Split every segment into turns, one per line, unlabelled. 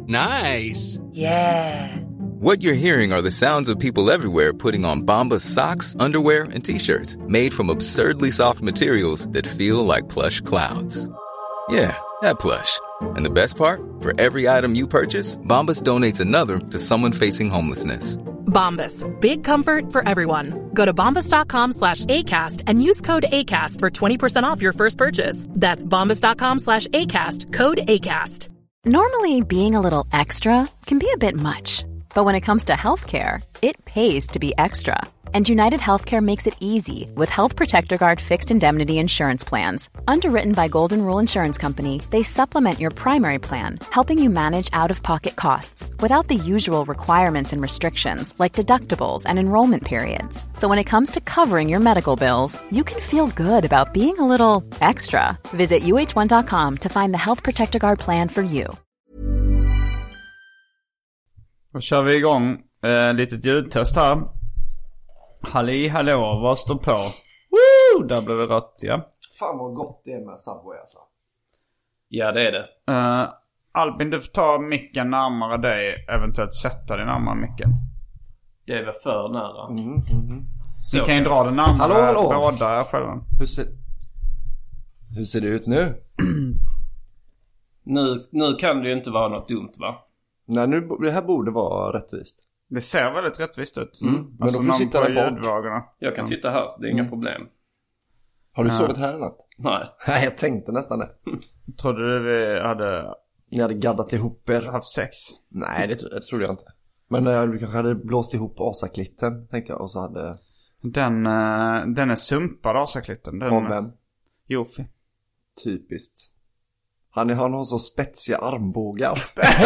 Nice.
Yeah.
What you're hearing are the sounds of people everywhere putting on Bombas socks, underwear, and T-shirts made from absurdly soft materials that feel like plush clouds. Yeah, that plush. And the best part? For every item you purchase, Bombas donates another to someone facing homelessness.
Bombas. Big comfort for everyone. Go to bombas.com/ACAST and use code ACAST for 20% off your first purchase. That's bombas.com/ACAST. Code ACAST.
Normally, being a little extra can be a bit much. But when it comes to healthcare, it pays to be extra. And United Healthcare makes it easy with Health Protector Guard fixed indemnity insurance plans. Underwritten by Golden Rule Insurance Company, they supplement your primary plan, helping you manage out-of-pocket costs without the usual requirements and restrictions like deductibles and enrollment periods. So when it comes to covering your medical bills, you can feel good about being a little extra. Visit uh1.com to find the Health Protector Guard plan for you.
Då kör vi igång litet ljudtest här. Halli, hallå, vad står på? Woo! Där blev det rött, ja.
Fan vad gott det är med Subway alltså.
Ja, det är det.
Albin, du får ta micken närmare dig. Eventuellt sätta dig närmare micken.
Jag är väl för nära.
Ni kan ju dra den närmare.
Hallå.
Båda själva.
Hur ser det ut nu?
Nu kan det ju inte vara något dumt, va?
Nej, det här borde vara rättvist.
Det ser väldigt rättvist ut.
Men då får du sitta där bak.
Jag kan sitta här, det är inga problem.
Har du sovit här eller något?
Nej.
Nej, jag tänkte nästan det.
Trodde du vi hade...
Ni hade gaddat ihop er.
Haft sex?
Nej, det trodde jag inte. Men du kanske hade blåst ihop asaklitten, tänkte jag. Och så hade...
Den är sumpad, asaklitten.
Av vem?
Jofi.
Typiskt. Han har så spetsiga armbågar.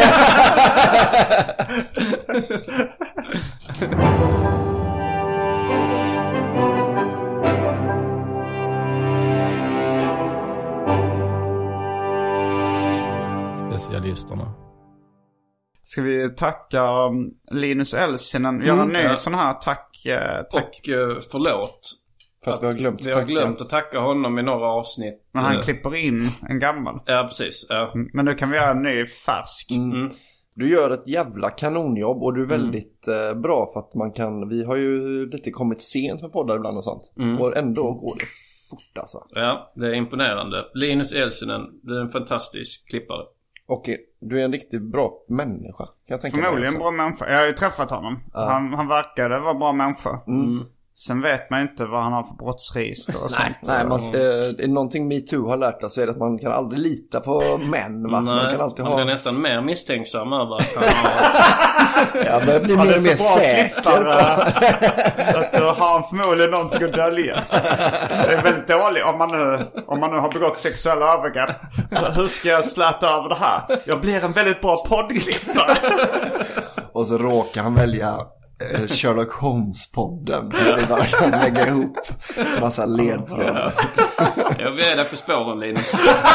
Specialisterna.
Ska vi tacka Linus Elsinen? Göra en ny sån här tack.
Och förlåt.
För att vi har
glömt att tacka honom i några avsnitt.
Men han klipper in en gammal.
Ja, precis. Ja.
Men nu kan vi göra en ny färsk.
Du gör ett jävla kanonjobb och du är väldigt bra för att vi har ju lite kommit sent med poddar ibland och sånt. Och ändå går det fort alltså.
Ja, det är imponerande. Linus Elsinen, det är en fantastisk klippare.
Och du är en riktigt bra människa, kan jag tänka mig.
Förmodligen en bra människa. Jag har ju träffat honom. Han verkade vara bra människa. Sen vet man inte vad han har för brottsregister och sånt.
Nej, någonting MeToo har lärt oss är att man kan aldrig lita på män, va?
Nej,
man kan alltid
man blir nästan mer misstänksam över att han
ja, men det blir mer och mer säker.
Att du har förmodligen någonting att dölja. Det är väldigt dåligt om man nu har begått sexuella övergrepp. Hur ska jag släta över det här? Jag blir en väldigt bra poddklippare.
Och så råkar han välja Sherlock Holmes-podden. Det bara kan lägga ihop massa ledtrådar.
Jag vill där på spåren, Linus.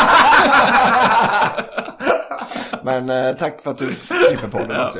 Men tack för att du klipper podden också.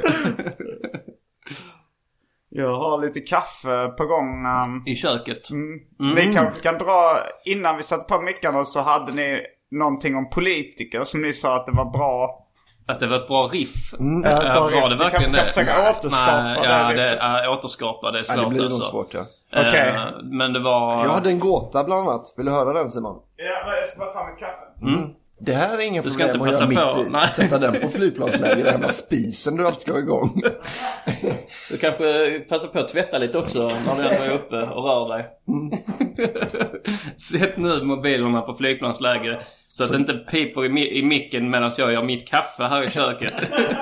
Jag har lite kaffe på gång.
I köket.
Vi kan dra, innan vi satte på mickarna så hade ni någonting om politiker som ni sa att det var bra.
Att det var ett bra riff.
Var
det verkligen det?
Kan försöka återskapa
återskapa det är svårt.
Det blir nog
alltså.
svårt, ja.
Okej.
Men det var...
Jag hade en gåta bland annat. Vill du höra den, Simon?
Ja, jag ska bara ta mitt kaffe.
Det här är ingen problem
inte
att göra
passa
mitt
på.
i. Sätta den på flygplansläge. Den här spisen du alltid ska ha igång.
Du kanske passar på att tvätta lite också när du ändå är uppe och rör dig. Sätt nu mobilerna på flygplansläge så att det inte piper i micken medan jag gör mitt kaffe här i köket.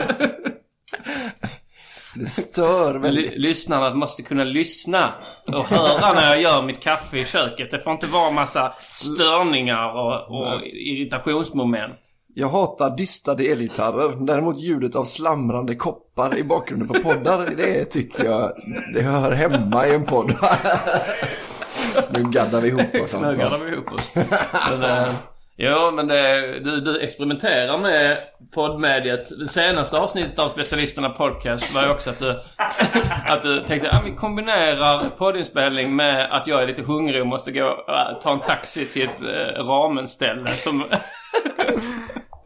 Det stör väldigt.
Lyssnarna måste kunna lyssna och höra när jag gör mitt kaffe i köket. Det får inte vara massa störningar och irritationsmoment.
Jag hatar distade elgitarrer. Däremot ljudet av slamrande koppar i bakgrunden på poddar, det tycker jag det hör hemma i en podd. Nu gaddar vi ihop oss.
Nu gaddar vi ihop oss. Ja, men du experimenterar med poddmediet. Det senaste avsnittet av Specialisterna podcast var ju också att du tänkte att vi kombinerar poddinspelning med att jag är lite hungrig och måste gå ta en taxi till ett ramenställe som...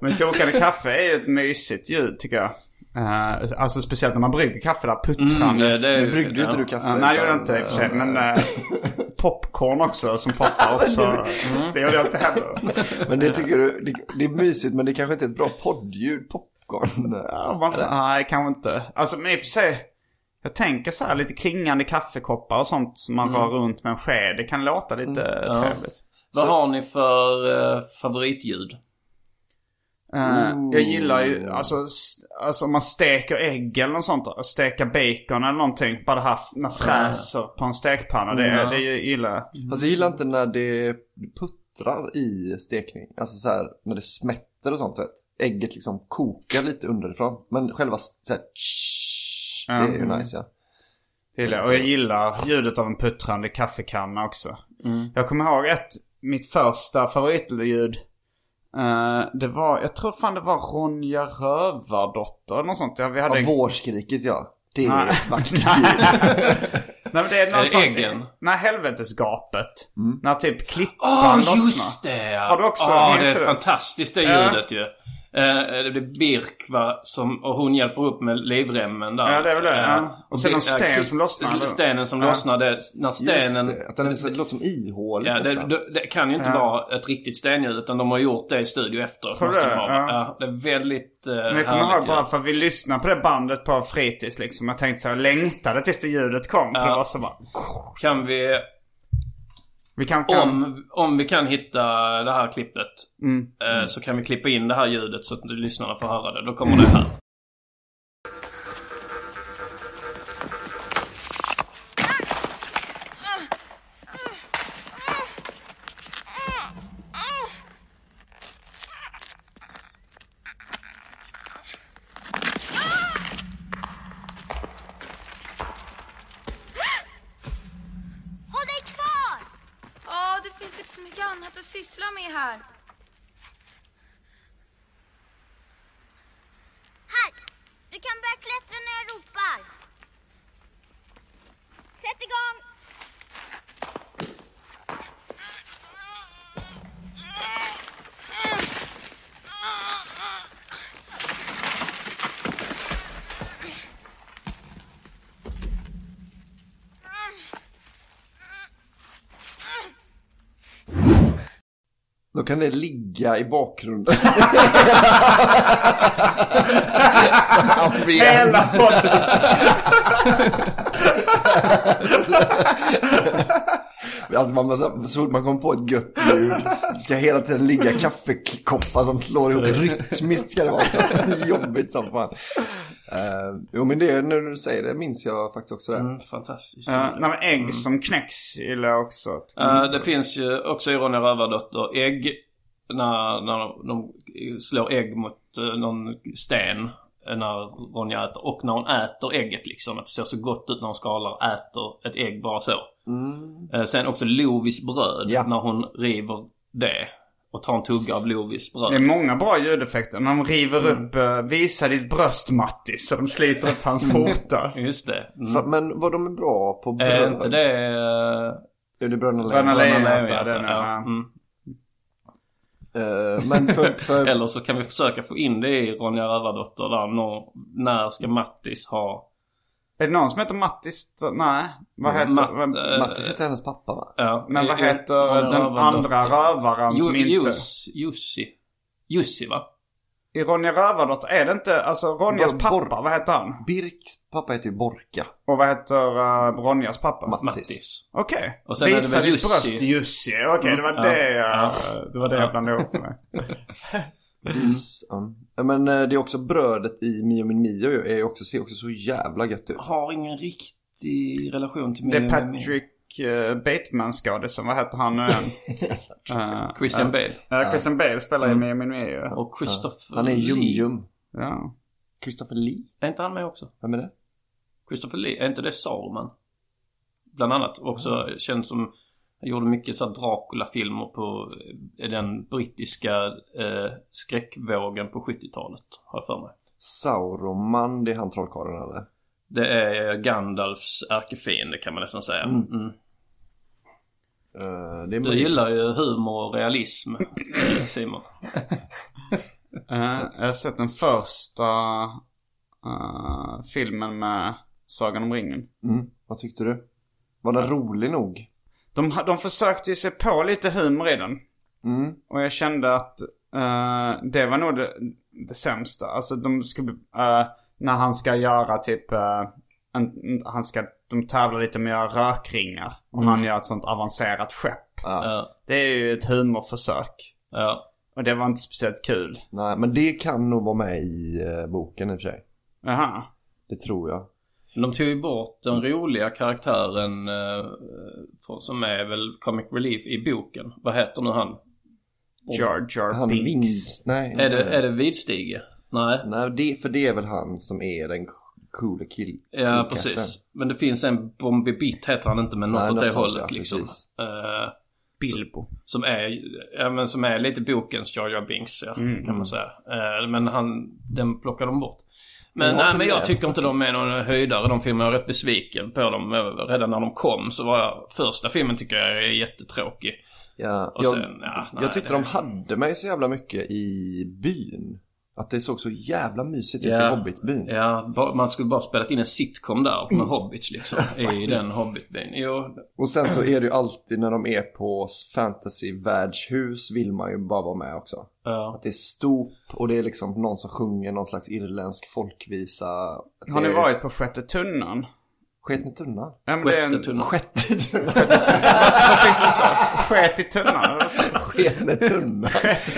Men kokande kaffe är ju ett mysigt ljud tycker jag. Alltså speciellt när man brygger kaffe där puttrande.
Nu bryggde ju inte du kaffe.
Nej, det gjorde jag inte i och för sig. Men popcorn också som poppar också. Det gjorde jag inte heller.
Men det tycker du, det är mysigt, men det kanske inte är ett bra poddljud, popcorn.
Nej, kanske inte. Alltså men i och för sig, jag tänker så här lite klingande kaffekoppar och sånt som man rör runt med en sked. Det kan låta lite trevligt.
Vad har ni för favoritljud?
Jag gillar ju alltså om man steker ägg eller något sånt, steka bacon eller någonting, bara det här när fräser på en stekpanna, det gillar jag.
Fast jag gillar inte när det puttrar i stekning, alltså så här när det smätter och sånt, vet. Ägget liksom kokar lite underifrån, men själva så här, det är ju nice, ja.
Och jag gillar ljudet av en puttrande kaffekanna också. Jag kommer ihåg mitt första favoritljud. Det var, jag tror fan det var Ronja Rövardotter eller något sånt. Vi hade
vårskriket, ja. Det är ett vackert ljud.
Nej, men det är någon sånt.
Äggen?
Nej, helvetesgapet. När typ klippan lossnar.
Just det!
Har du också
det är fantastiskt det ljudet ju. Det blir Birk, va, och hon hjälper upp med livremmen där.
Ja, det är väl det. Och sen en sten som lossnar.
Stenen som lossnar, när stenen...
Just det, att den låter som ihål.
Ja, det kan ju inte vara ett riktigt stenljud, utan de har gjort det i studio efteråt. Det är väldigt
men jag kommer ihåg bara för vi lyssnade på det bandet på fritids liksom. Jag tänkte så här, längtade tills det ljudet kom. För det var så bara...
Kan vi... Om vi kan hitta det här klippet så kan vi klippa in det här ljudet så att lyssnarna får höra det. Då kommer det här.
Så mycket annat att syssla med här.
Här, du kan börja klättra när jag ropar. Sätt igång.
Då kan det ligga i bakgrunden.
Hela podden.
Så fort man kommer på ett gött ljud, det ska hela tiden ligga kaffekoppar som slår ihop rytmiskt, ska det vara så jobbigt som fan. Jo, men det, när du säger det minns jag faktiskt också det.
Fantastiskt.
Men ägg som knäcks gillar jag också.
Det finns ju också i Ronja Rövardotter ägg när de slår ägg mot någon sten när Ronja äter, och när hon äter ägget liksom, att det ser så gott ut när hon skalar, äter ett ägg bara så. Sen också Lovis bröd, när hon river det och tar en tugga av Lovis bröd.
Det är många bra ljudeffekter. När de river upp, visa ditt bröst, Mattis, så de sliter upp hans skjorta.
Just det.
Men vad de är bra på bröd?
Är inte det...
Är det Bröderna
Lejonhjärta?
Men
eller så kan vi försöka få in det i Ronja Rövardotter där. När ska Mattis ha...
Är det någon som heter Mattis? Nej. Vad heter...
Mattis heter hennes pappa, va?
Ja.
Men vad heter den andra rövaren som inte...
Jussi, va?
I Ronja Rövardotter är det inte... Alltså Ronjas pappa, vad heter han?
Birks pappa heter ju Borka.
Och vad heter Ronjas pappa?
Mattis.
Okej.
Och sen
visa
är det väl
ditt bröst, Jussi. Okej, det var det jag blandade ihop med.
Men det är också brödet i Mio min Mio ser också så jävla gött ut.
Har ingen riktig relation till Mio.
Det är Patrick Bateman-skådisen, vad heter han nu än?
Christian Bale.
Christian Bale spelar i Mio min Mio.
Och Christopher
Han är
Lee.
Jum.
Ja.
Christopher Lee?
Är inte han med också?
Vem är det?
Christopher Lee, är inte det Saruman? Bland annat också känns som... Jag gjorde mycket så Dracula-filmer på den brittiska skräckvågen på 70-talet, har jag för mig.
Sauroman, det är han trollkarlen, eller?
Det är Gandalfs ärkefiende, kan man nästan säga.
Det är
du gillar ju humor och realism, Simon.
Jag har sett den första filmen med Sagan om ringen.
Vad tyckte du? Var den rolig nog?
De försökte ju se på lite humor i den. Och jag kände att det var nog det sämsta. Alltså de skulle när han ska göra typ de tävlar lite med att göra rökringar. Och han gör ett sånt avancerat skepp. Det är ju ett humorförsök. Och det var inte speciellt kul.
Nej, men det kan nog vara med i boken i och för sig.
Jaha.
Det tror jag.
De tog ju bort den roliga karaktären som är väl comic relief i boken. Vad heter nu han?
Jar Binks.
Nej.
Är det Vidstige? Nej,
det är väl han som är den coola killen.
Ja, precis. Men det finns en Bombi Bitt heter han inte, men något åt det hållet liksom.
Bilbo.
Som är lite bokens Jar Jar Binks, kan man säga. Men den plockar de bort. Men jag tycker inte de är någon höjdare. De filmerna är rätt besviken på dem. Redan när de kom så var första filmen tycker jag är jättetråkig.
Ja, jag tyckte de hade mig så jävla mycket i byn. Att det såg så jävla mysigt ut i Hobbitbyn. Ja,
man skulle bara spelat in en sitcom där med Hobbits liksom. I den Hobbitbyn. Jo.
Och sen så är det ju alltid när de är på fantasy-världshus vill man ju bara vara med också. Att det är stort och det är liksom någon som sjunger någon slags irländsk folkvisa.
Har ni varit på Sjätte tunnan?
Sketen i tunnan?
Ja, men det är en...
Sjätte i tunnan.
Vad tänkte du så? Skät i tunnan?
Sketen i tunnan.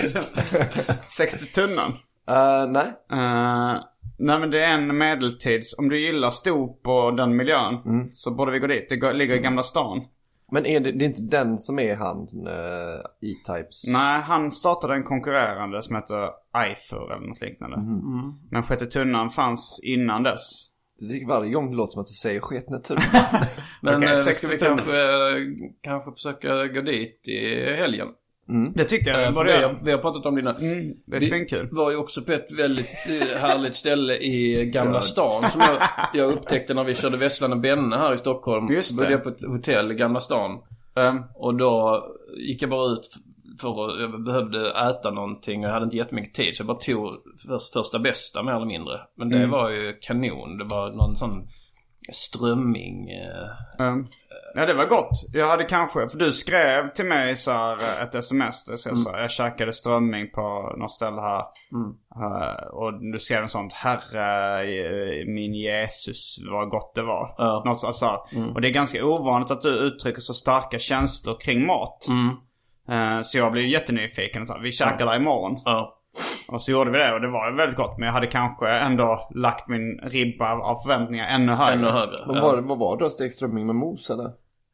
60 tunnan?
Nej.
Nej, men det är en medeltids. Om du gillar stop och den miljön så borde vi gå dit. Det ligger i Gamla stan.
Men det är inte den som är han E-Types?
Nej, han startade en konkurrerande som heter Eifer eller något liknande. Men Sjätte tunnan fanns innan dess.
Det tycker varje gång det låter som att du säger sketen i tunnan.
Men ska vi kanske försöka gå dit i helgen?
Det tycker jag.
Vi har pratat om dina.
Det är svinkul.
Vi var ju också på ett väldigt härligt ställe i Gamla stan som jag upptäckte när vi körde Vesslan och Benne här i Stockholm.
Just det.
Började på ett hotell i Gamla stan. Och då gick jag bara ut för att jag behövde äta någonting och jag hade inte jättemycket tid så jag bara tog första bästa mer eller mindre. Men det var ju kanon. Det var någon sån strömming.
Ja, det var gott. Jag hade kanske, för du skrev till mig så här, ett sms där så jag käkade strömming på något ställe här. Och du skrev en sånt, herre min Jesus, vad gott det var. Något så. Och det är ganska ovanligt att du uttrycker så starka känslor kring mat. Så jag blev jättenyfiken. Vi käkar där imorgon. Och så gjorde vi det och det var väldigt gott. Men jag hade kanske ändå lagt min ribba av förväntningar ännu högre.
Men vad var det? Stegströmming med mos eller?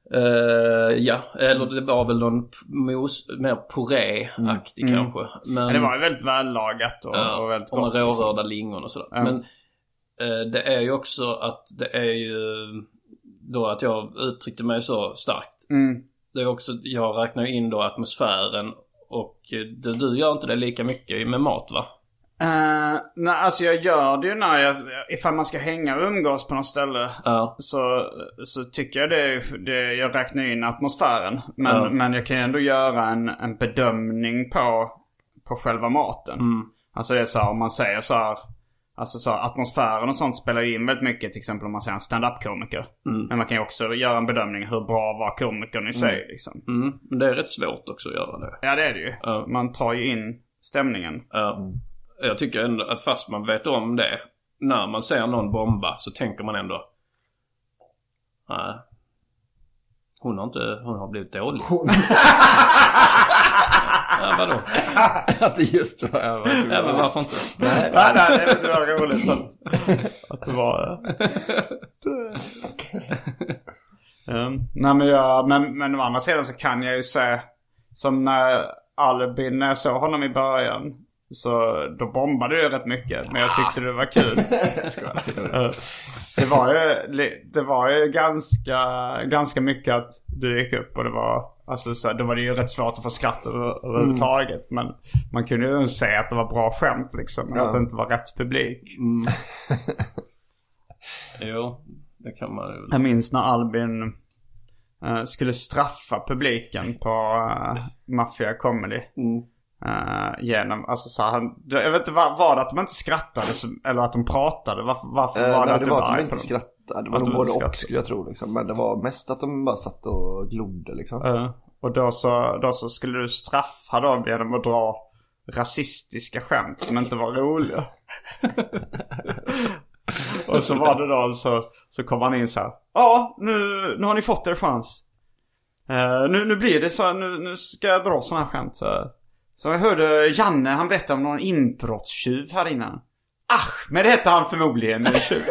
Ja, eller det var väl någon mos, mer puré-aktig kanske. Men
det var väldigt vällagat och väldigt gott.
Och med rårörda lingon och sådär. Men det är ju också att det är ju då att jag uttryckte mig så starkt. Det är också, jag räknar in då atmosfären. Och du gör inte det lika mycket med mat, va?
Nej, alltså jag gör det ju när ifall man ska hänga och umgås på något ställe. Så tycker jag det jag räknar in atmosfären. Men jag kan ändå göra en bedömning på själva maten. Alltså det är så här, om man säger så här, alltså så här, atmosfären och sånt spelar ju in väldigt mycket. Till exempel om man säger en stand-up-komiker. Men man kan ju också göra en bedömning hur bra var komikern i sig liksom.
Men det är rätt svårt också att göra det.
Ja, det är det ju. Man tar ju in stämningen.
Jag tycker ändå att fast man vet om det, när man ser någon bomba så tänker man ändå, nej, hon har blivit dålig. Ja, vadå?
Att det just var
ja, men varför inte?
Nej, det var roligt att det var nej, men å andra sidan så kan jag ju säga, som när Albin, när jag såg honom i början, så då bombade du rätt mycket. Men jag tyckte det var kul. Det var ju ganska mycket att du gick upp. Och det var, alltså, så, då var det ju rätt svårt att få skratt överhuvudtaget. Men man kunde ju säga att det var bra skämt liksom. Men att det inte var rätt publik.
Jo, det kan man ju.
Jag minns när Albin skulle straffa publiken på Mafia Comedy. genom, alltså så här, jag vet inte, var det att de inte skrattade eller att de pratade? Varför var det att
det
du
var
var
att de
arg
inte
på dem?
skrattade. Det var nog både och, skulle jag tro liksom. Men det var mest att de bara satt och glodde liksom.
Och då så skulle du straffa dem genom att dra rasistiska skämt som inte var roliga. Och så var det då, så kom han in så här: ja, nu har ni fått er chans. Nu blir det så här, nu ska jag dra såna här skämt. Så jag hörde Janne, han berättade om någon inbrottstjuv här innan. Men det hette han förmodligen, en tjuv.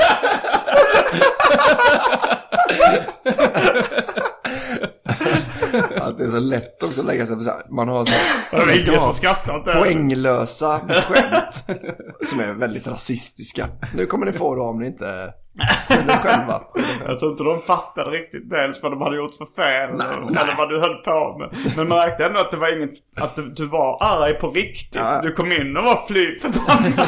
Att det är så lätt också att lägga sig på så här. Man har så poänglösa skämt som är väldigt rasistiska. Nu kommer ni få dem om ni inte själva.
Jag tror inte de fattade riktigt dels vad de hade gjort för fel eller vad du höll på med. Men man märkte ändå att det var inget, att du var arg på riktigt. Ja. Du kom in och var fly förbannad.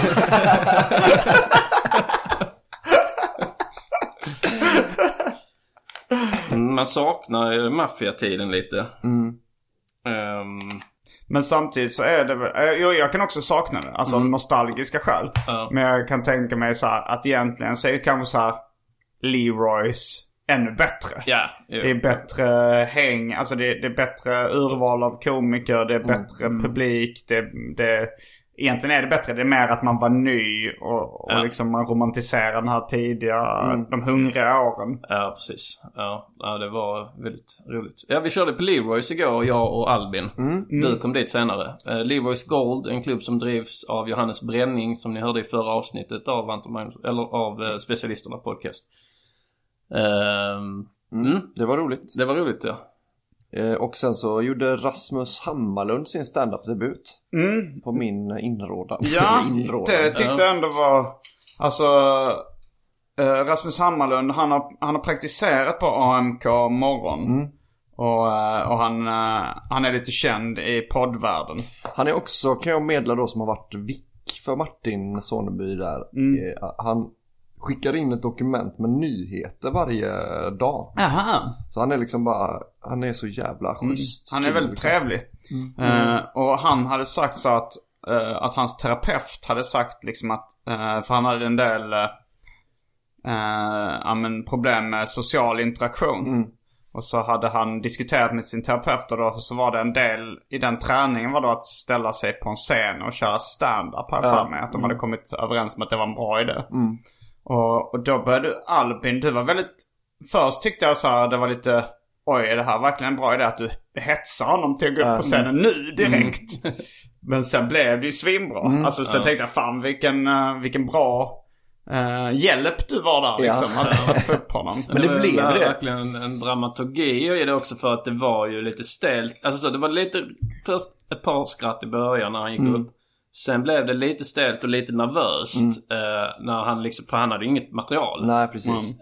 Man saknar ju maffiatiden lite.
Men samtidigt så är det jag kan också sakna det. Alltså nostalgiska skäl. Men jag kan tänka mig så här, att egentligen så är det kanske så här Leroys ännu bättre. Det är bättre häng. Alltså det är bättre urval av komiker. Det är bättre publik. Egentligen är det bättre. Det är mer att man var ny och liksom man romantiserar den här tidiga, de hungriga åren.
Ja, precis. Ja, det var väldigt roligt. Ja, vi körde på Leroys igår, jag och Albin. Du kom dit senare. Leroys Gold, en klubb som drivs av Johannes Bränning, som ni hörde i förra avsnittet av Specialisterna podcast.
Det var roligt.
Det var roligt, ja.
Och sen så gjorde Rasmus Hammarlund sin stand-up-debut på min inrådan.
Ja, det tyckte jag ändå var... Alltså, Rasmus Hammarlund, han har praktiserat på AMK morgon. Och han är lite känd i poddvärlden.
Han är också, kan jag meddela då, som har varit vick för Martin Soneby där. Han skickar in ett dokument med nyheter varje dag.
Aha.
Så han är liksom bara, han är så jävla schysst.
Han är väldigt trevlig. Och han hade sagt så att hans terapeut hade sagt liksom att, för han hade en del problem med social interaktion. Och så hade han diskuterat med sin terapeut, och då så var det en del i den träningen var då att ställa sig på en scen och köra stand-up här för mig. Att de hade kommit överens om att det var en bra idé. Och då började Albin, du var väldigt... Först tyckte jag så här, det var lite... Oj, är det här verkligen en bra idé att du hetsar honom till att gå upp på scenen nu direkt? Men sen blev det ju svinbra. Alltså så jag tänkte jag, fan vilken bra hjälp du var där liksom, att få upp honom.
Men det blev det. Verkligen en dramaturgi i det också, för att det var ju lite stelt. Alltså så det var lite... Först ett par skratt i början när han gick upp. Sen blev det lite stelt och lite nervöst när han liksom, för han hade inget material.
Nej, precis.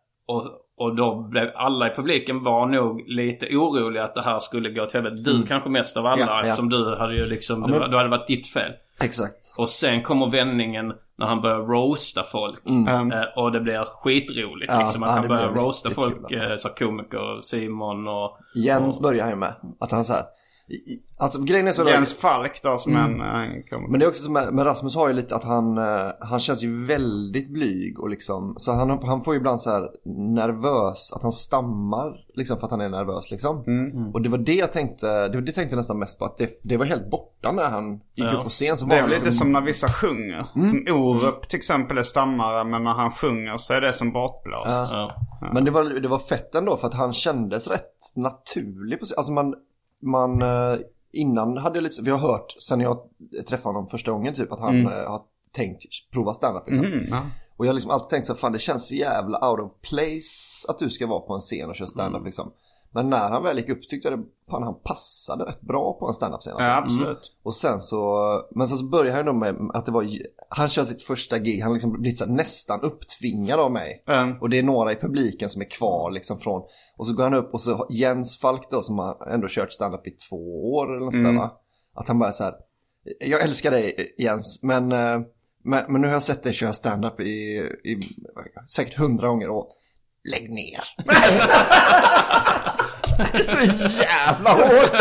Och då blev alla i publiken var nog lite oroliga att det här skulle gå till helvete. Du kanske mest av alla, eftersom du hade ju liksom, då hade varit ditt fel.
Exakt.
Och sen kommer vändningen när han börjar roasta folk. Och det blir skitroligt liksom, att han börjar roasta folk, så komiker, Simon och...
Jens börjar ju med att han så här... Alltså grejen är så
Jens Falk då som en
men det är också som med Rasmus har ju lite att han känns ju väldigt blyg och liksom, så han får ju ibland så här nervös, att han stammar liksom för att han är nervös liksom. Och det var det jag tänkte nästan mest på, att det var helt borta när han gick upp på scen. Så
det är
var
lite
liksom...
som när vissa sjunger. Som Orup till exempel är stammare, men när han sjunger så är det som bortblåst.
Men det var fett ändå, för att han kändes rätt naturlig på scen. Alltså man innan hade jag lite, vi har hört sen jag träffade honom första gången typ att han har tänkt prova stand-up liksom. Och jag har liksom alltid tänkt så, fan det känns jävla out of place att du ska vara på en scen och köra stand-up liksom. Men när han väl gick upp tyckte jag fan han passade rätt bra på en stand-up-scen alltså.
Ja, absolut.
Och sen så började han då med att det var, han kör sitt första gig, han liksom blivit så nästan upptvingad av mig. Och det är några i publiken som är kvar liksom från, och så går han upp och så Jens Falk då, som har ändå kört stand-up i 2 år eller något sådär, va? Att han bara så här: jag älskar dig Jens, men nu har jag sett dig köra stand-up i säkert 100 gånger och lägg ner. Det är så jävla hårt.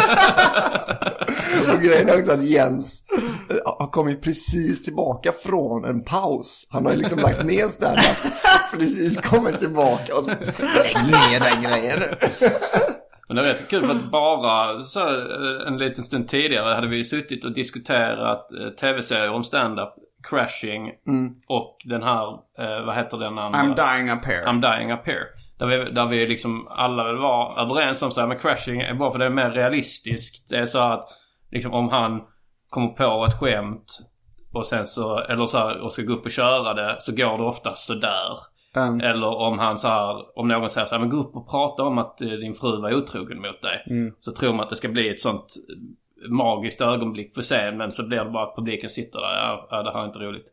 Och grejen är också att Jens har kommit precis tillbaka från en paus. Han har ju liksom lagt ner stand-up, precis kommit tillbaka och så lägg ner den grejen.
Men det är rätt kul för att bara så en liten stund tidigare hade vi suttit och diskuterat tv-serier om stand-up, Crashing och den här, vad heter den andra?
I'm Dying Up Here.
Där vi liksom alla var överens om så här, men Crashing är bara för det är mer realistiskt. Det är så att liksom om han kommer på ett skämt och sen så, eller så här, och ska gå upp och köra det, så går det oftast så där. Eller om han så här, om någon säger så här, men gå upp och prata om att din fru var otrogen mot dig. Så tror man att det ska bli ett sånt magiskt ögonblick på scen, men så blir det bara att publiken sitter där. Ja, det här är inte roligt.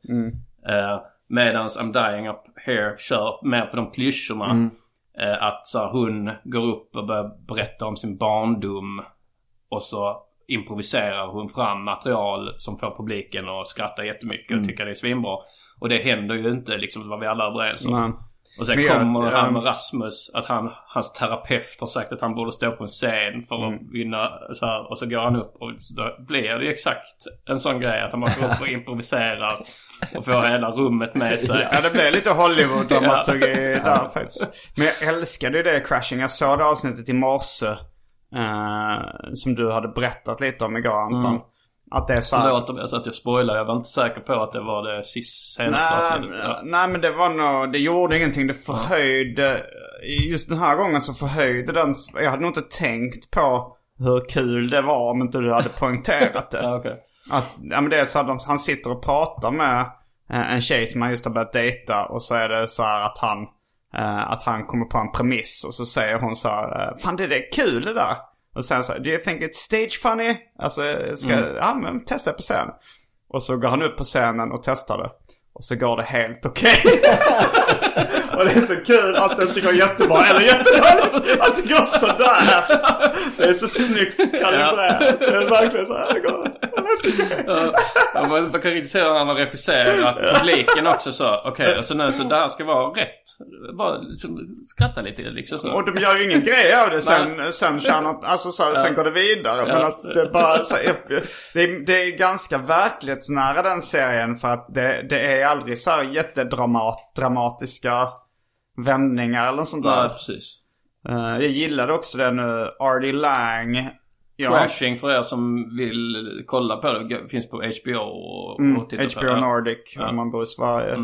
Medans I'm Dying Up Here kör mer på de klyschorna. Att så hon går upp och börjar berätta om sin barndom, och så improviserar hon fram material som får publiken att skratta jättemycket och tycka det är svinbra. Och det händer ju inte liksom, vad vi alla är överens om. Och sen kommer han med Rasmus, att hans terapeut har sagt att han borde stå på en scen för att vinna så här, och så går han upp och då blir det exakt en sån grej att han går upp och improviserar och får hela rummet med sig.
Ja, det blir lite Hollywood-dramaturgi där faktiskt. Men jag älskade ju det Crashing. Jag såg det avsnittet i morse som du hade berättat lite om igår, Anton. Att det är så här...
att jag spoilar, jag var inte säker på att det var det senaste avsnittet.
Nej, men det var nog, det gjorde ingenting. Det förhöjde, just den här gången så förhöjde den. Jag hade nog inte tänkt på hur kul det var om inte du hade poängterat det.
Okay.
Att, ja, men det är så att han sitter och pratar med en tjej som han just har börjat dejta, och så är det så här att han kommer på en premiss, och så säger hon så här, fan det är kul det där. Och sen så, do you think it's stage funny? Alltså, ja men testa på scen. Och så går han upp på scenen och testar det. Och så går det helt okej. Och det är så kul att det inte går jättebra eller jättedåligt. Att det går sådär. Det är så snyggt kalibrerat. Det är verkligen så här det går.
Man kan kritisera när han har regisserat publiken också så. Okej, alltså nu så det här ska vara rätt. Bara liksom, skratta lite liksom så.
Och de gör ingen grej av det sen alltså så, sen går det vidare. Men att det bara så, det är ganska verklighetsnära den serien, för att det är aldrig så här jättedramatiska vändningar eller sånt där.
Ja, precis.
Jag gillade också det nu, Artie Lang.
Crashing, för er som vill kolla på det, finns på HBO och titta
HBO
på det.
Nordic om man bor i Sverige.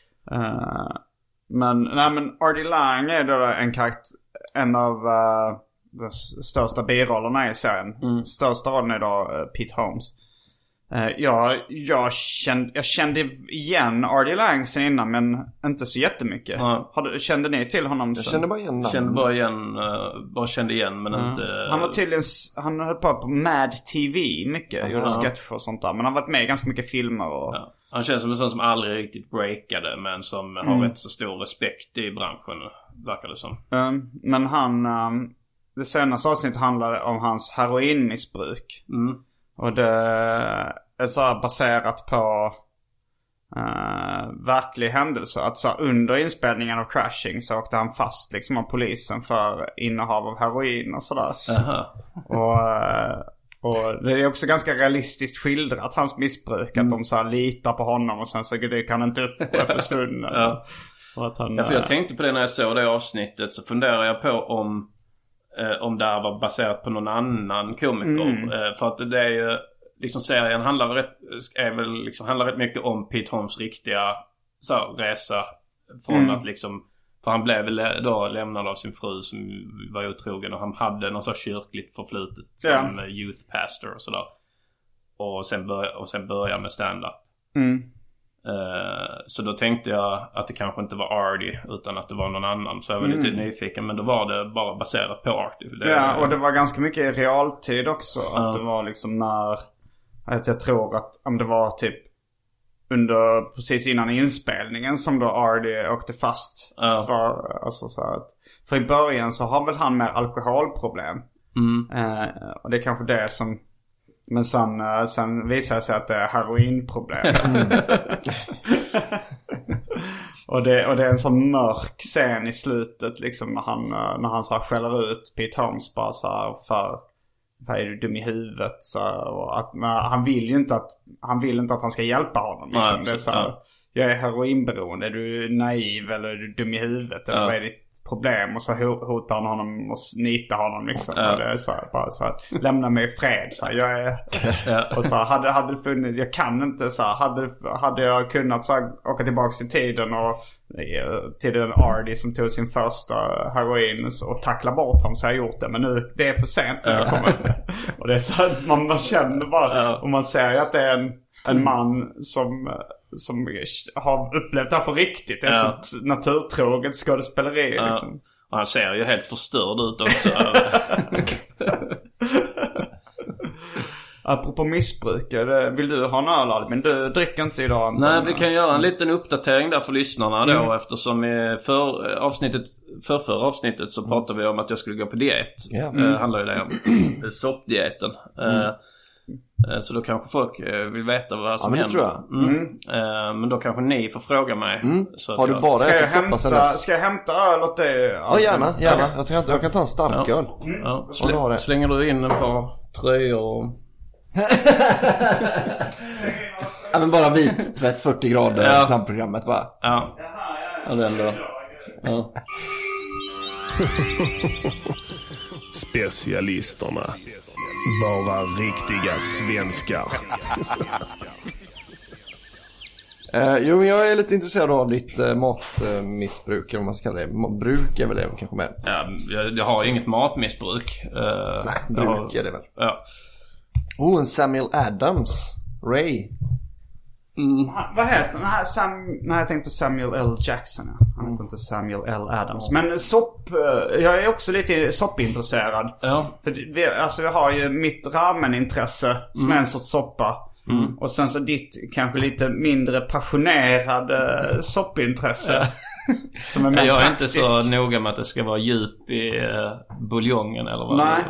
Men Artie Lang är då en av de största birollerna i serien. Största rollen är då Pete Holmes. Jag kände igen Artie Lang sen innan, men inte så jättemycket. Kände ni till honom?
Jag kände bara igen
kände igen men inte...
Han var tydligen, han höll på Mad TV mycket, gjorde sketcher och sånt där. Men han har varit med i ganska mycket filmer och...
Ja. Han känns som en sån som aldrig riktigt breakade, men som har rätt så stor respekt i branschen, verkar det som.
Men han... det senaste avsnittet handlade om hans heroinmissbruk. Och det är så här baserat på verklig händelse. Att så under inspelningen av Crashing så åkte han fast liksom av polisen för innehav av heroin och sådär. Och det är också ganska realistiskt skildrat, hans missbruk. Att de så här litar på honom och sen så dyker han inte upp och är försvunnen.
För jag tänkte på det när jag såg det avsnittet, så funderar jag på om det var baserat på någon annan komiker. För att det är ju liksom, serien handlar rätt mycket om Pete Holmes riktiga så här, resa från att liksom, för han blev väl då lämnad av sin fru som var otrogen, och han hade något så kyrkligt förflutet som youth pastor och sådär. Och sen började med stand-up. Så då tänkte jag att det kanske inte var Artie utan att det var någon annan. Så jag var lite nyfiken, men då var det bara baserat på Artie.
Och det var ganska mycket i realtid också. Att det var liksom att jag tror att om det var typ precis innan inspelningen som då Artie åkte fast. För i början så har väl han med alkoholproblem. Och det är kanske det som... Men sen visar det sig att det är heroinproblem. Och det är en sån mörk scen i slutet liksom när han så här skäller ut Pete Holmes bara så här för är du dum i huvudet så här, och att han vill inte att han ska hjälpa honom liksom.
Nej,
det är så här, jag är heroinberoende, är du naiv eller är du dum i huvudet eller vad är ditt problem? Och så hotar han honom och snitar honom liksom. Och det är så här, bara så här, lämna mig i fred så här, jag är och så här, hade det funnits, jag kan inte så här, hade jag kunnat så här, åka tillbaka i tiden och till den Ardy som tog sin första heroin och tackla bort honom, så har jag gjort det. Men nu, det är för sent när jag kommer. Och det är så här, man känner bara, och man ser att det är en man som har upplevt det här på riktigt. Det är så naturtroget skådespeleri liksom.
Och han ser ju helt förstörd ut också.
Apropå missbruk, vill du ha en öl, Albin? Du dricker inte idag, Anton.
Nej, vi kan göra en liten uppdatering där för lyssnarna då. Eftersom i förra avsnittet så pratade vi om att jag skulle gå på diet. Handlar ju det om soppdieten. Så då kanske folk vill veta vad som händer.
Tror jag.
Men då kanske ni får fråga mig. Så
har du bara ätit soppa sen dess?
Ska jag hämta öl åt dig?
Ja, gärna. Jag kan ta en stark öl.
Slänger du in ett par tröjor?
Ja, men bara vit tvätt 40 grader snabbprogrammet bara.
Ja, den då. Ja.
Specialisterna. Bara riktiga svenskar.
Jo, men jag är lite intresserad av ditt matmissbruk, eller vad man ska kalla det. Bruk är väl det kanske med.
Ja, jag har inget matmissbruk.
Nej, bruk är det väl.
Ja.
En Samuel Adams. Ray.
Vad heter den? Nej, jag tänkte på Samuel L. Jackson. Han heter inte Samuel L. Adams. Men jag är också lite soppintresserad. För jag har ju mitt ramenintresse som är en sorts soppa. Och sen så ditt kanske lite mindre passionerade soppintresse. Som är mer
jag är
praktisk.
inte så noga med att det ska vara djup i buljongen eller vad.
Nej.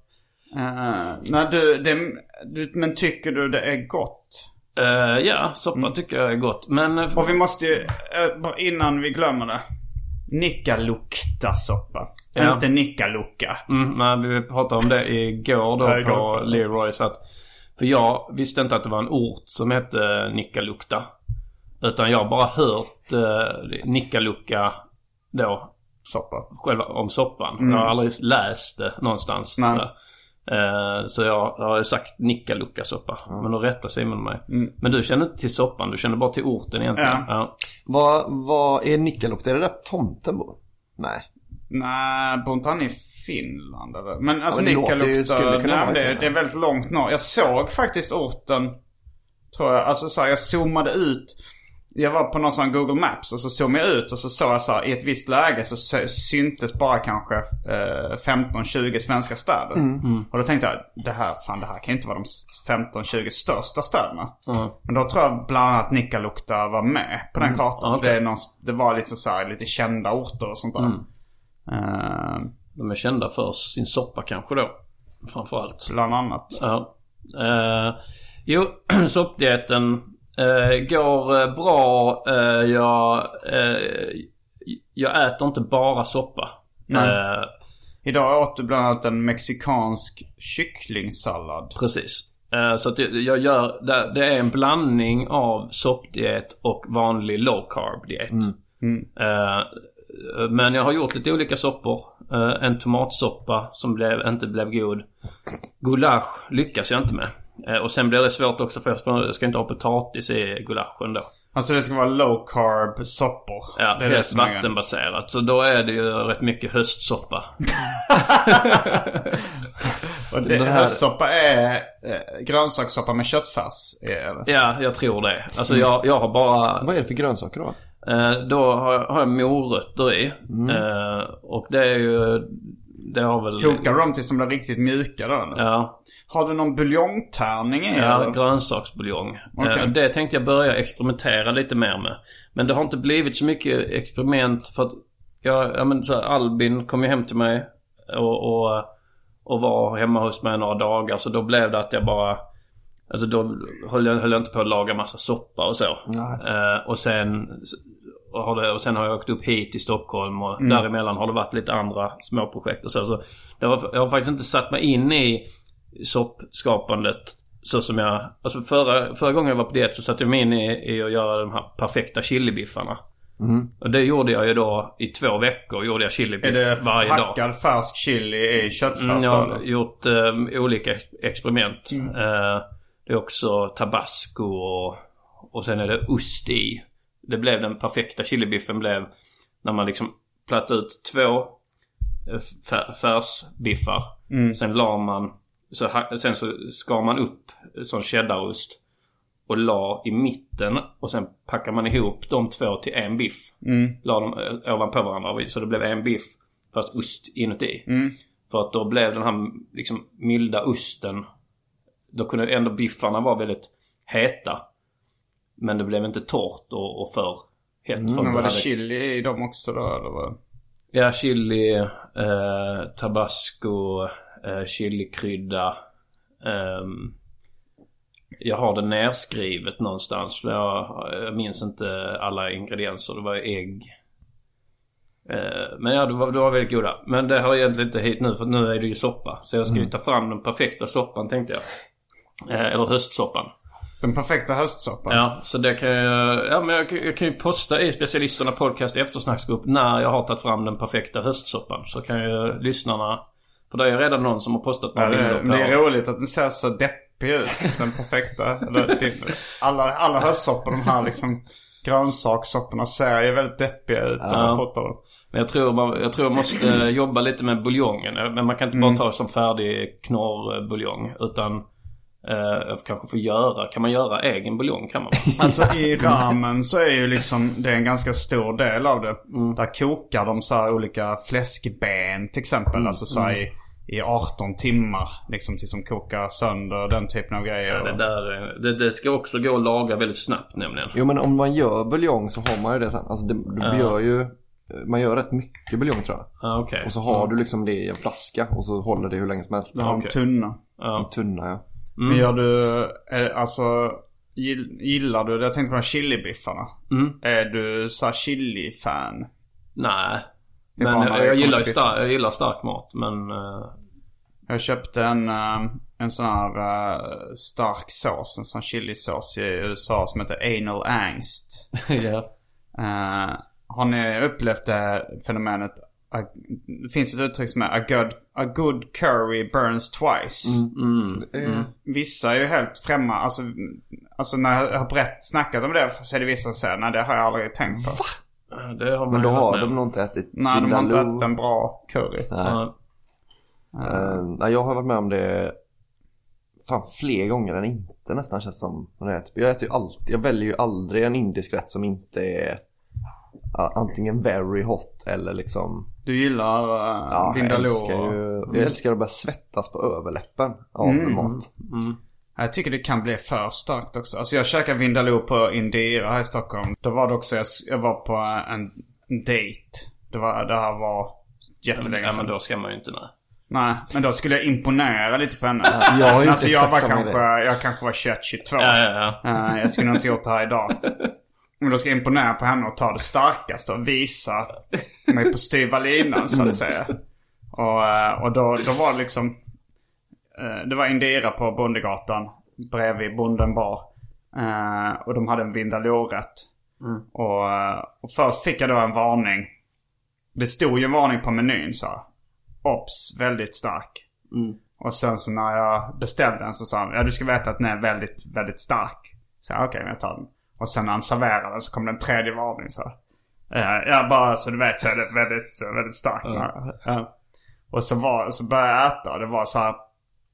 Men tycker du det är gott?
Ja, soppa tycker jag är gott. Men
och vi måste ju, innan vi glömmer det, Nikkaluokta-soppa. Inte Nikkaluokka.
Nej, vi pratade om det igår då på Leroy. Så att, för jag visste inte att det var en ort som hette Nikkaluokta. Utan jag har bara hört Nikkaluokka då.
Soppa.
Själva om soppan. Jag har aldrig läst det någonstans. Så jag har sagt Nikkaluokka-soppa. Men då rättar Simon mig. Men du känner inte till soppan, du känner bara till orten egentligen.
Vad är Nikkaluokta? Är det där tomten bor? Nej,
bor inte han i Finland eller? Men alltså Nikkaluokta, det är väldigt långt norr. Jag såg faktiskt orten, tror jag. Alltså så här, jag zoomade ut. Jag var på någon sån Google Maps och så zoomade jag ut och så såg jag så här, i ett visst läge så syntes bara kanske 15-20 svenska städer. Och då tänkte jag, det här kan ju inte vara de 15-20 största städerna. Men då tror jag bland annat Nikkaluokta var med på den kartan.
Okay.
För det var lite så här, lite kända orter och sånt där.
De är kända för sin soppa kanske då, framförallt.
Bland annat.
Soppdieten går bra. Jag äter inte bara soppa.
Idag åt du bland annat en mexikansk kycklingsallad.
Precis. Så att jag gör det är en blandning av soppdiet och vanlig low carb diet. Men jag har gjort lite olika soppor. En tomatsoppa som inte blev god. Gulasch lyckas jag inte med. Och sen blir det svårt också för jag ska inte ha potatis i gulaschen då.
Alltså det ska vara low carb soppor.
Ja, det är helt vattenbaserat. Så då är det ju rätt mycket höstsoppa.
Och höstsoppa är grönsakssoppa med köttfärs.
Ja, jag tror det. Alltså jag har bara...
Vad är det för grönsaker då?
Då har jag morötter i. Och det är ju... Det har väl...
Kokar de tills de blir riktigt mjuka då?
Ja.
Har du någon buljongtärning i?
Ja,
eller?
grönsaksbuljong.
Okay.
Det tänkte jag börja experimentera lite mer med. Men det har inte blivit så mycket experiment för att Albin kom ju hem till mig och var hemma hos mig några dagar. Så då blev det att jag bara... Alltså då höll jag inte på att laga massa soppa och så. och sen har jag åkt upp hit till Stockholm och däremellan har det varit lite andra småprojekt och så jag har faktiskt inte satt mig in i soppskapandet så som jag, alltså förra gången jag var på det så satte jag mig in i att göra de här perfekta chilibiffarna. Och det gjorde jag ju då i 2 veckor, gjorde jag chilibiff varje dag.
Är det hackad färsk chili i köttfärs?
Jag har gjort olika experiment. Det är också tabasco och sen är det ost i. Det blev den perfekta chilibiffen blev när man liksom plattade ut 2 färsbiffar. Sen la man sen så skar man upp sån cheddarost och la i mitten och sen packar man ihop de 2 till en biff. La dem ovanpå varandra så det blev en biff fast ost inuti. För att då blev den här liksom milda osten, då kunde ändå biffarna vara väldigt heta. Men det blev inte torrt och för hett.
Men var det chili i dem också då? Eller vad?
Ja, chili, tabasco, chilikrydda. Jag har det nerskrivet någonstans. Jag minns inte alla ingredienser. Det var ägg. Men ja, det var väldigt goda. Men det har egentligen inte hit nu, för nu är det ju soppa. Så jag ska ju ta fram den perfekta soppan, tänkte jag. Eller höstsoppan.
Den perfekta höstsoppan?
Ja, så det kan jag... Ja, men jag kan ju posta i Specialisterna podcast eftersnacksgrupp när jag har tagit fram den perfekta höstsoppan. Så kan ju lyssnarna... För det är ju redan någon som har postat några bilder på.
Det är roligt att den ser så deppig ut. Den perfekta. Alla höstsoppor, de här liksom grönsakssopporna ser ju väldigt deppiga ut när man fotar dem.
Men jag tror jag måste jobba lite med buljongen. Men man kan inte bara ta som färdig knorrbuljong. Utan kanske få göra. Kan man göra egen buljong? Kan man?
Alltså i ramen så är ju liksom det är en ganska stor del av det. Där kokar de så här olika fläskben till exempel. Alltså så här i 18 timmar liksom tills de kokar sönder den typen av grejer.
Ja, det ska också gå att laga väldigt snabbt nämligen.
Jo, men om man gör buljong så har man ju det sen. Alltså man gör rätt mycket buljong, tror jag.
Okay.
Och så har du liksom det i en flaska och så håller det hur länge som helst.
Ja, okay. Tunna.
Ja. Tunna, ja.
Men gör du, alltså gillar du, jag tänkte på de chilibiffarna. Är du så chili-fan?
Nej. Men jag gillar stark mat, men...
Jag köpte en sån här stark sås, en sån chilisås i USA som heter Anal Angst.
Ja.
Har ni upplevt det fenomenet? Det finns ett uttryck som är a good curry burns twice. Vissa är ju helt främmande. Alltså när jag har snackat om det så är det vissa som säger nej, det har jag aldrig tänkt på.
Va? Det har man.
Men då har de nog inte ätit.
Nej, de har inte ätit en bra curry.
Nej, jag har varit med om det fler gånger än inte, nästan känns som. Jag väljer ju aldrig en indisk rätt som inte är antingen very hot eller liksom...
Du gillar vindaloo?
Jag älskar att börja svettas på överläppen av mat.
Jag tycker det kan bli för starkt också. Alltså jag käkade vindaloo på Indira här i Stockholm. Då var det också, jag var på en dejt. Det här var jättelänge sedan.
Men då ska man ju inte
Nej, men då skulle jag imponera lite på henne. Jag kanske var 21-22.
Ja.
Jag skulle nog inte gjort det här idag. Men då ska jag imponera på henne och ta det starkaste och visa mig på styva linan, så att säga. Och då var det liksom... Det var Indira på Bondegatan bredvid Bonden bar. Och de hade en vindaloo-rätt. Och först fick jag då en varning. Det stod ju en varning på menyn, så ops, väldigt stark. Och sen så när jag beställde den så sa han, ja, du ska veta att den är väldigt, väldigt stark. Så okej, jag tar den. Och sen när han serverade så kom den tredje varning, så ja, bara så du vet så är det väldigt, väldigt starkt. Ja. Och så började jag äta och det var så här,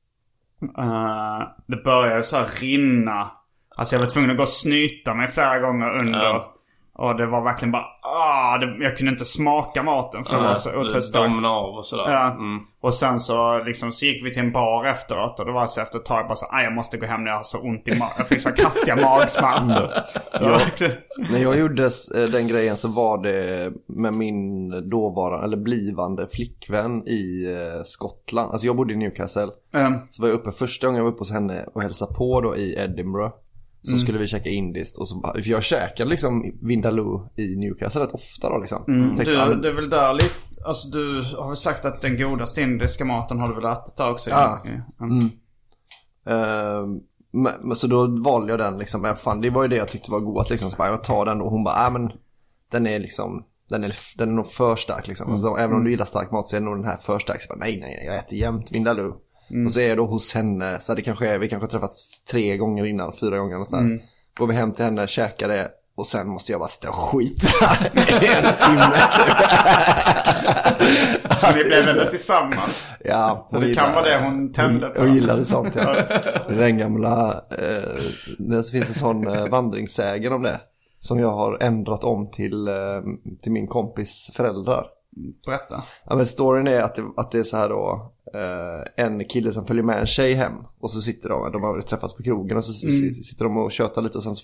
det började så här rinna. Alltså jag var tvungen att gå och snyta mig flera gånger under. Och det var verkligen bara jag kunde inte smaka maten för det var så otroligt starkt.
Av och sådär.
Ja. Och sen så gick vi till en bar efteråt. Och det var så efter ett tag bara så jag måste gå hem när jag har så ont i magen. Jag fick så kraftiga magsmärtor.
När jag gjorde den grejen så var det med min dåvarande eller blivande flickvän i Skottland. Alltså jag bodde i Newcastle. Så var jag uppe första gången jag var uppe hos henne och hälsade på då i Edinburgh. så skulle vi käka indiskt. Och så, för jag käkade liksom Vindaloo i Newcastle rätt ofta då liksom.
Det är väl där lite, alltså du har väl sagt att den godaste indiska maten har du väl ätit där också?
Men så då valde jag den liksom. Fan, det var ju det jag tyckte var gott liksom. Så bara, jag tar den och hon bara, men den är liksom, den är nog för stark liksom. Alltså, även om du gillar stark mat så är nog den här för stark. Så bara, nej, jag äter jämt Vindaloo. Och så är jag då hos henne. Så det kanske är, vi kanske har träffats 3 gånger innan, 4 gånger och så här. Går vi hem till henne, käkar det. Och sen måste jag bara stå och skita i en timme.
Ni blev ändå tillsammans.
Ja,
så det kan vara det hon tände på.
Och gillade sånt, ja. Det är den gamla, det finns en sån vandringssägen om det. Som jag har ändrat om till min kompis föräldrar.
Berätta.
Ja, men storyn är att det är så här då. En kille som följer med en tjej hem. Och så sitter de har träffats på krogen. Och så sitter de och tjötar lite. Och sen så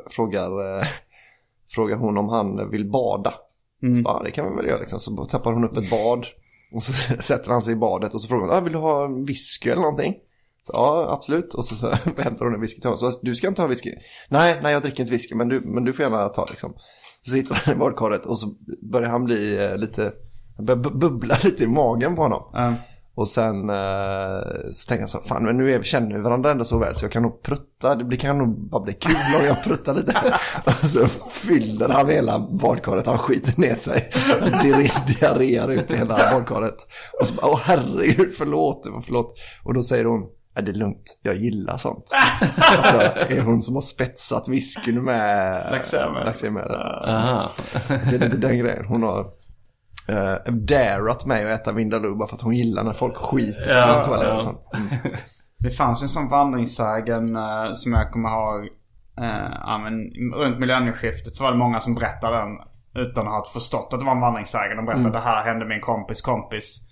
frågar hon om han vill bada. Så bara, det kan vi väl göra liksom. Så tappar hon upp ett bad. Och så sätter han sig i badet. Och så frågar hon, vill du ha en whisky eller någonting? Så ja, absolut. Och så hämtar hon en whisky till honom. Så du ska inte ha whisky? Nej, jag dricker inte whisky. Men du får gärna ta liksom. Så sitter han i badkaret. Och så börjar han bli bubbla lite i magen på honom. Och sen så tänker jag så, fan, men nu känner vi varandra ändå så väl så jag kan nog prutta, det kan nog bara bli kul om jag pruttar lite. Och så fyller han hela badkaret, han skiter ner sig. Diarréar ut i hela badkaret. Och så bara, herregud, förlåt. Och då säger hon, är det lugnt, jag gillar sånt. Så är hon som har spetsat whiskyn med laxer. Det är lite den grejen, hon har darat mig att äta Vindaloo bara för att hon gillar när folk skiter i hans toalett och sånt.
Det fanns en sån vandringssägen som jag kommer ihåg runt millennieskiftet så var det många som berättade den utan att ha förstått att det var en vandringssägen. De berättade det här hände min kompis.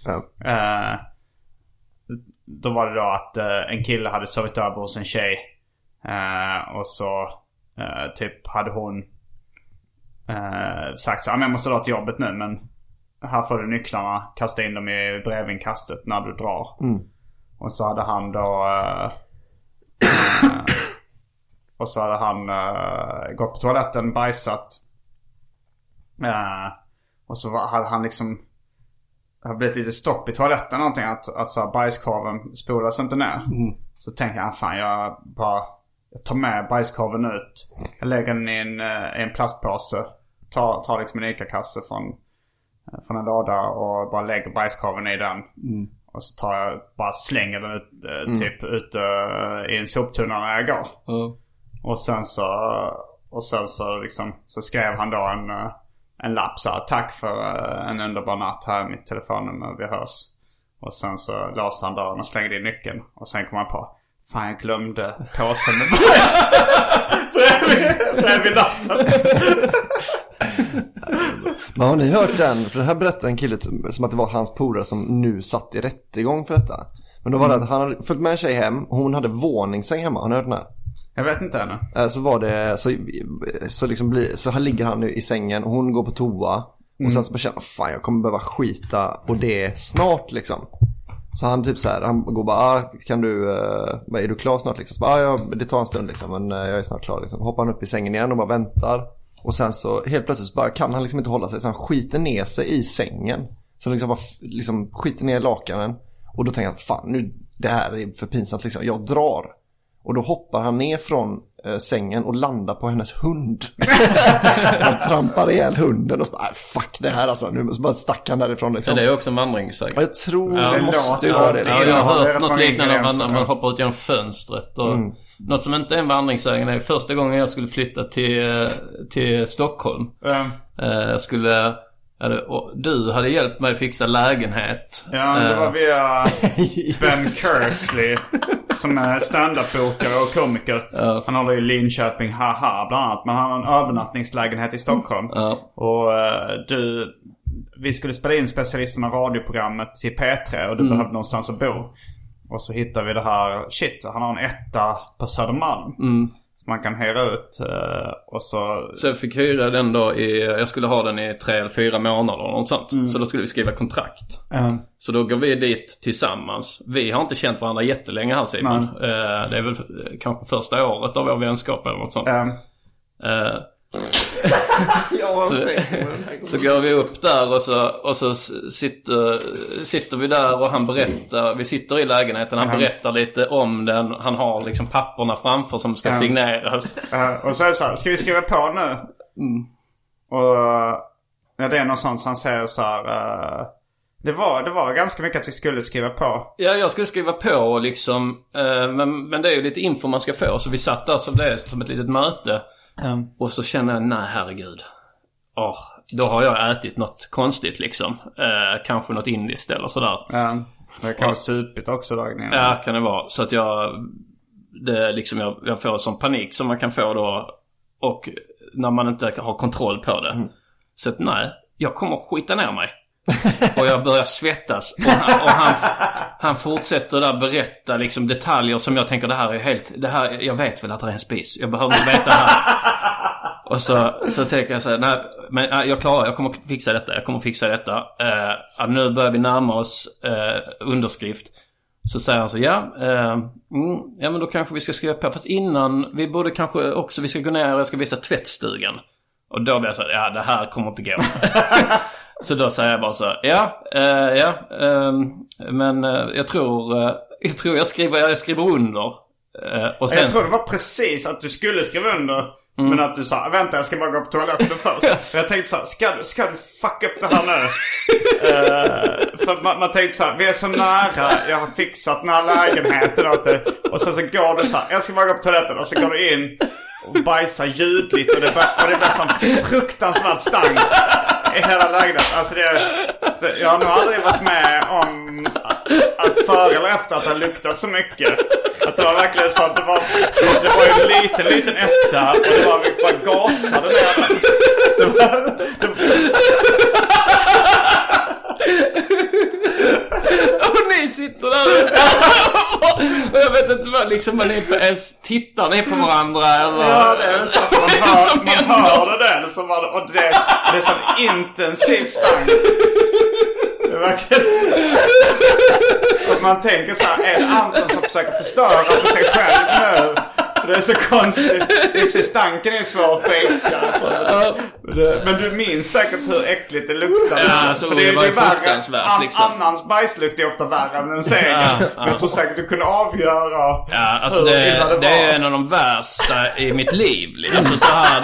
Då var det då att en kille hade sovit över hos en tjej och så typ hade hon sagt så, jag måste dra till jobbet nu, men här får du nycklarna, kasta in dem i brevinkastet när du drar. Och så hade han då gått på toaletten, bajsat, och så hade han liksom har blivit lite stopp i toaletten någonting, att så bajskorven spolas inte ner. Så tänker han, fan, jag tar med bajskorven ut, jag lägger den i en plastpåse, tar liksom en ICA-kasse från en låda och bara lägger bajskorven i den. Och så bara slänger den ut typ ut i en soptunna när jag går. Och sen så liksom så skrev han då en lapp så här, tack för en underbar natt, här i mitt telefonnummer, vi hörs. Och sen så låste han dörren och slängde in nyckeln. Och sen kom han på, fan, jag glömde påsen med bajs bredvid lappen.
Men har ni hört den? För det här berättade en kille som att det var hans polare som nu satt i rättegång för detta. Men då var det att han hade följt med en tjej hem. Hon hade våningssäng hemma. Har ni hört den här?
Jag vet inte ännu.
Så var det så här ligger han nu i sängen och hon går på toa. Och sen så bara känner, fan, jag kommer behöva skita och det snart liksom. Så han typ så här, han går bara, kan du, är du klar snart liksom? Så bara, det tar en stund liksom, men jag är snart klar liksom. Hoppar han upp i sängen igen och bara väntar. Och sen så helt plötsligt så bara kan han liksom inte hålla sig, så han skiter ner sig i sängen. Så liksom bara liksom skiter ner i lakanen. Och då tänker han, fan, nu, det här är för pinsamt liksom, jag drar. Och då hoppar han ner från sängen och landar på hennes hund. Han trampar ihjäl hunden och så bara, fuck det här alltså. Nu bara stack han därifrån liksom.
Det är också en vandringssäg.
Jag tror det måste ju vara det liksom.
Jag har hört något liknande man hoppar ut genom fönstret och något som inte är en vandringssägen är första gången jag skulle flytta till Stockholm. Du hade hjälpt mig fixa lägenhet.
Ja, det var via Ben Kersley som är stand-up-bokare och komiker. Han håller i Linköping, haha, bland annat. Men han har en övernattningslägenhet i Stockholm. Och vi skulle spela in specialisterna radioprogrammet till P3 och du behövde någonstans att bo. Och så hittade vi det här, han har en etta på Södermalm. man kan hyra ut. Och så
jag fick hyra den då jag skulle ha den i 3 eller 4 månader eller något sånt. Så då skulle vi skriva kontrakt. Så då går vi dit tillsammans. Vi har inte känt varandra jättelänge här, Simon. Det är väl kanske första året av vår vänskap eller något sånt. Så går vi upp där och så sitter vi där och han berättar. Vi sitter i lägenheten, han berättar lite om den. Han har liksom papperna framför som ska signeras.
Och så är det så här, ska vi skriva på nu? Och det är något sånt som han säger så här. Det var ganska mycket att vi skulle skriva på. Ja, jag skulle skriva på liksom. Men det är ju lite info man ska få. Så vi satt där som det är som ett litet möte. Och så känner jag, nej herregud. Då har jag ätit något konstigt liksom. Kanske något indiskt eller sådär. Det kan vara supigt också dagen. Ja, kan det vara. Så att jag får sån panik som man kan få då. Och när man inte har kontroll på det. Så att nej, jag kommer skita ner mig. Och jag börjar svettas. Och han fortsätter där berätta liksom detaljer som jag tänker, det här, jag vet väl att det är en spis. Jag behöver inte veta det här. Och så tänker jag så här, nej, men jag klarar, jag kommer fixa detta. Nu börjar vi närma oss underskrift. Så säger han så, men då kanske vi ska skriva på. Fast innan, vi borde kanske också, vi ska gå ner och jag ska visa tvättstugan. Och då blir jag så här, det här kommer inte gå. Så då säger jag bara så, men jag tror jag skriver under. Och sen, jag tror det var precis att du skulle skriva under. Men att du sa, vänta, jag ska bara gå på toaletten först. Jag tänkte så här, ska du fucka upp det här nu? För man tänkte så här, vi är så nära, jag har fixat den här lägenheten åt det. Och sen så går du så här, jag ska bara gå på toaletten. Och så går du in och bajsar ljudligt. Och det blir sån fruktansvärt stank i hela lägenheten. Alltså jag har nog aldrig varit med om att före eller efter att det har luktat så mycket. Att det var verkligen så att det var ju en liten etta. Och det var vi bara gasade ner den.
Och ni sitter där. Och jag vet inte vad liksom man är på, ens tittar ni på varandra eller?
Ja, det är så att man hörde den som var, och det är så intensiv stank. Det är verkligen. Och man tänker så här, är det Anton som försöker förstöra för sig själv nu? Det är så konstigt. Precis, stanken är svår att fejka. Men du minns säkert hur äckligt det luktar.
Ja, så det var fruktansvärt liksom.
Annans bajslukt är ofta värre än den säger. Men jag tror säkert du kunde avgöra.
Ja, alltså det är en av de värsta i mitt liv. Alltså så här,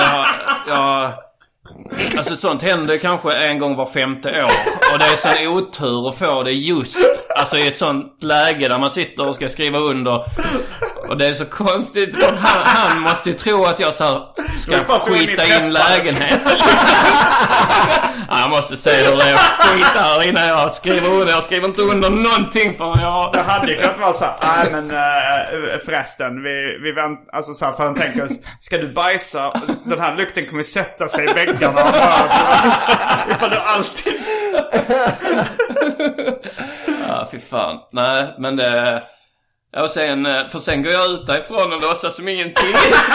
alltså sånt händer kanske en gång var 5:e år. Och det är sån otur att få det just alltså i ett sånt läge där man sitter och ska skriva under. Och det är så konstigt att han måste ju tro att jag så här ska skita in lägenheten liksom. Jag måste säga hur jag skitar innan jag skriver under. Jag skriver inte under någonting för jag...
Det hade ju kunnat vara så här, men förresten, vi väntar, alltså så här, för han tänker, ska du bajsa? Den här lukten kommer sätta sig i väggarna och ifall du alltid...
Ja, fy fan. Nej, men det... Och sen går jag ut därifrån och låtsas som ingenting.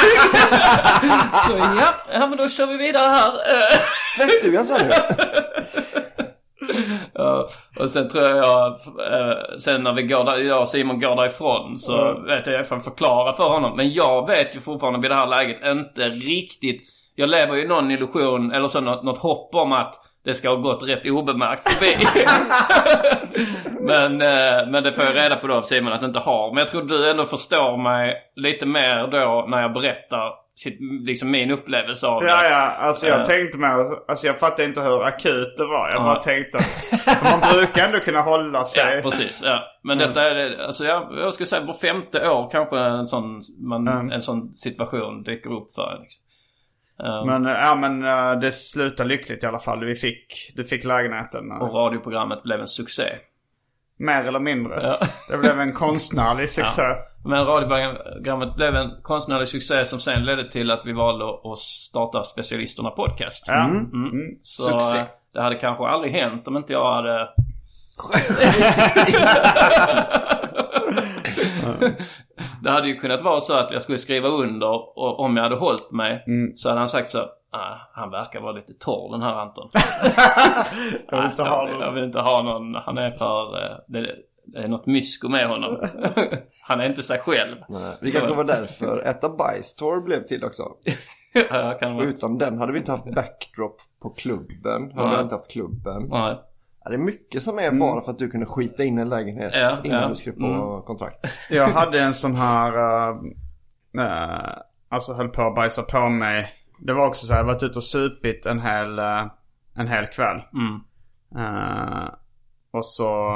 Så ja, men då kör vi vidare här.
Tvättstugan sa du?
Ja, och sen tror jag sen när vi går där, jag och Simon går därifrån så vet jag får förklara för honom. Men jag vet ju fortfarande vid det här läget inte riktigt. Jag lever ju någon illusion eller så något hopp om att det ska ha gått rätt obemärkt förbi. men det får jag reda på då av Simon att det inte har. Men jag tror du ändå förstår mig lite mer då när jag berättar liksom min upplevelse av det.
Ja, alltså jag tänkte med, alltså jag fattar inte hur akut det var. Jag bara tänkte att man brukar ändå kunna hålla sig.
Ja, precis. Ja. Men detta är, alltså jag skulle säga på 5:e år kanske en sån situation dyker upp för liksom.
Men det slutade lyckligt i alla fall. Du fick lägenheten.
Och radioprogrammet blev en succé.
Mer eller mindre. Ja. Det blev en konstnärlig succé. Ja. Men
radioprogrammet blev en konstnärlig succé som sen ledde till att vi valde att starta Specialisterna podcast.
Ja.
Så succé. Det hade kanske aldrig hänt om inte jag hade... Det hade ju kunnat vara så att jag skulle skriva under och om jag hade hållit mig så hade han sagt så han verkar vara lite torr den här Anton. Jag vill inte ha någon. Han är för det är något mysko med honom. Han är inte sig själv.
Nej, det kanske var därför Äta Bajstorr blev till också.
Ja, kan vara.
Och utan den hade vi inte haft backdrop på klubben. Hade vi inte haft klubben.
Nej.
Ja, det är mycket som är bara för att du kunde skita in en lägenhet innan du skrev på kontrakt.
Jag hade en sån här alltså höll på att bajsa på mig. Det var också så här, jag varit ute och supit en hel kväll. Och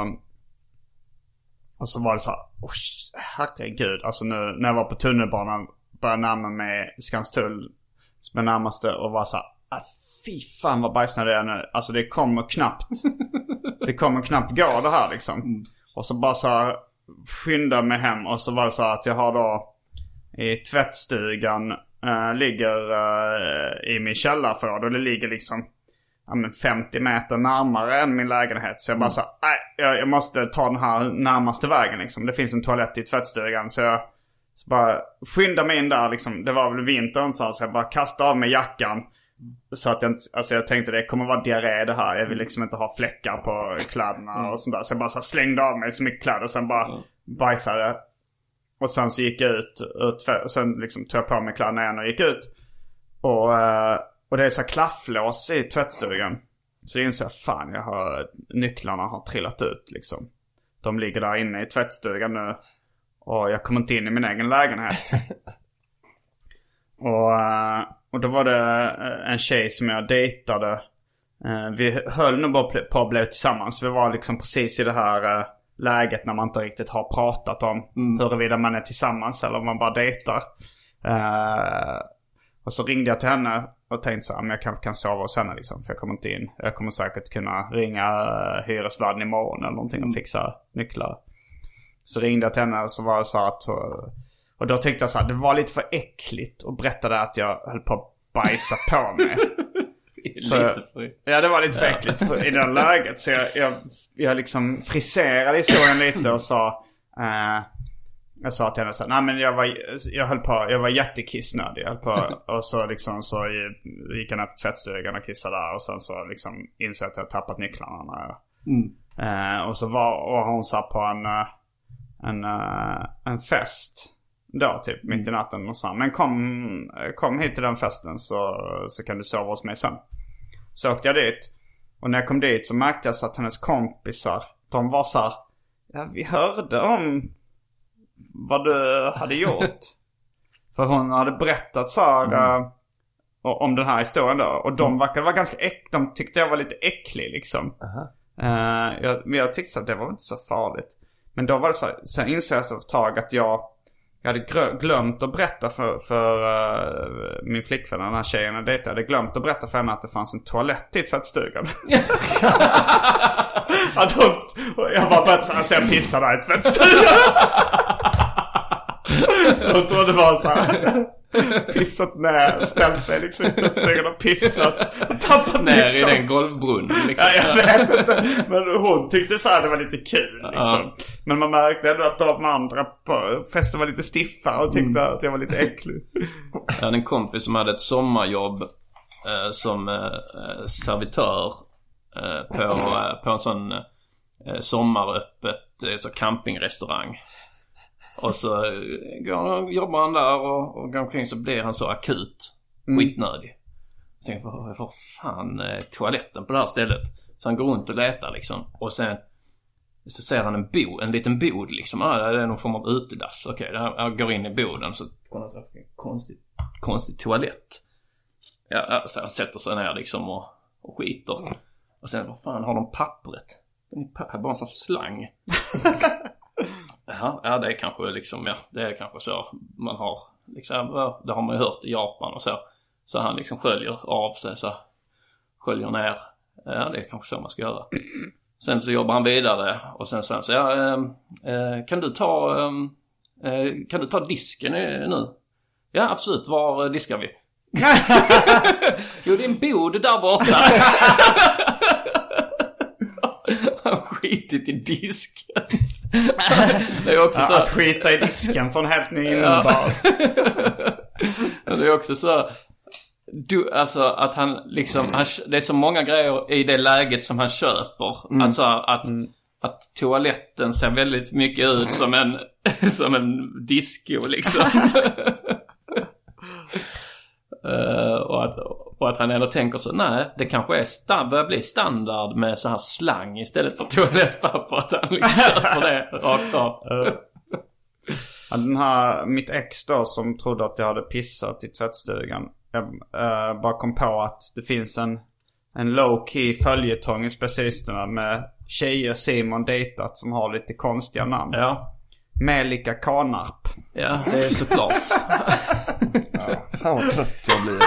så var det så här, herregud. Alltså nu när jag var på tunnelbanan började närma mig Skanstull som är närmaste och var så här, fy fan vad bajsnödig jag är nu. Alltså det kommer knappt gå det här liksom. Och så bara så här, skynda mig hem. Och så var det så att jag har då i tvättstugan ligger i min källarförråd. Och det ligger liksom 50 meter närmare än min lägenhet. Så jag bara så jag måste ta den här närmaste vägen liksom. Det finns en toalett i tvättstugan. Så jag bara skynda mig in där liksom. Det var väl vintern så jag bara kastade av mig jackan. Så att jag tänkte det kommer vara diarré det här. Jag vill liksom inte ha fläckar på kläderna och sånt där. Så jag bara så slängde av mig så mycket kläder och sen bara bajsade. Och sen så gick jag ut och sen liksom tog jag på mig kläderna igen och gick ut. Och det är så här klafflås i tvättstugan. Så jag inser fan nycklarna har trillat ut liksom. De ligger där inne i tvättstugan nu. Och jag kommer inte in i min egen lägenhet. Och då var det en tjej som jag dejtade. Vi höll nog bara på att bli tillsammans. Vi var liksom precis i det här läget när man inte riktigt har pratat om huruvida man är tillsammans eller om man bara dejtar. Och så ringde jag till henne och tänkte så här, men jag kanske kan sova hos henne liksom, för jag kommer inte in. Jag kommer säkert kunna ringa hyresvärden imorgon eller någonting och fixa nycklar. Så ringde jag till henne och så var det så att... Och då tyckte jag så här, det var lite för äckligt och berättade att jag höll på att bajsa på mig. Ja, det var lite för äckligt i det läget. Så jag liksom friserade historien lite och sa... Jag sa till henne så här, nej men jag var jättekissnödig. Och så liksom så gick jag ner på tvättstugan och kissade där. Och sen så liksom insåg jag att jag tappat nycklarna. Och så var hon så på en fest då typ mitt i natten och så. Men kom hit till den festen så kan du sova hos mig sen. Så åkte jag dit. Och när jag kom dit så märkte jag så att hennes kompisar, de var så här, ja, vi hörde om vad du hade gjort. För hon hade berättat så här om den här historien då. Och de verkade vara ganska de tyckte jag var lite äcklig liksom. Jag tyckte att det var inte så farligt. Men då var det så här, sen insåg jag efter ett tag att jag hade glömt att berätta för min flickvän, den här tjejen jag dejtade. Jag hade glömt att berätta för henne att det fanns en toalett i tvättstugan. Jag bara började så jag pissade där i tvättstugan. Så jag trodde det var så här. Pissat ner, ställt mig liksom i tvättstugan och pissat och tappat
ner i den golvbrunnen liksom.
Ja, jag vet inte. Men hon tyckte så här det var lite kul liksom. Men man märkte ändå att de andra på festen var lite stiffa och tyckte att jag var lite äcklig.
Jag hade en kompis som hade ett sommarjobb som servitör på en sån sommaröppet så campingrestaurang. Och så jobbar han där och går omkring så blir han så akut skitnödig. Så tänker jag, vad fan toaletten på det här stället. Så han går runt och letar liksom. Och sen så ser han en liten bod liksom. Det är någon form av utedass. Okej, jag går in i boden så kommer han så konstig toalett. Ja, så han sätter sig ner liksom och skiter. Och sen, vad fan har de pappret? Det är bara en sån slang. Ja, det är kanske liksom, det är kanske så man har liksom, det har man ju hört i Japan och så han liksom sköljer av sig, så sköljer ner. Ja, det är kanske så man ska göra. Sen så jobbar han vidare och sen så kan du ta disken nu? Ja, absolut. Var diskar vi? Jo, det är en bod där borta. Han skitit i disken. Det är också så
att skita i disken från helt ny innebörd.
Det är också så alltså att han liksom det är så många grejer i det läget som han köper. Alltså att toaletten ser väldigt mycket ut som en disco liksom. Och att han ändå tänker så, nej, det kanske börjar bli standard med så här slang istället för toalettpapper, att han liksom för det rakt av.
Den här, mitt ex då, som trodde att jag hade pissat i tvättstugan, jag bara kom på att det finns en low-key följetong i Specialisterna med tjejer Simon dejtat som har lite konstiga namn.
Ja.
Melika Kanarp.
Ja, det är såklart.
Fan vad trött jag blir.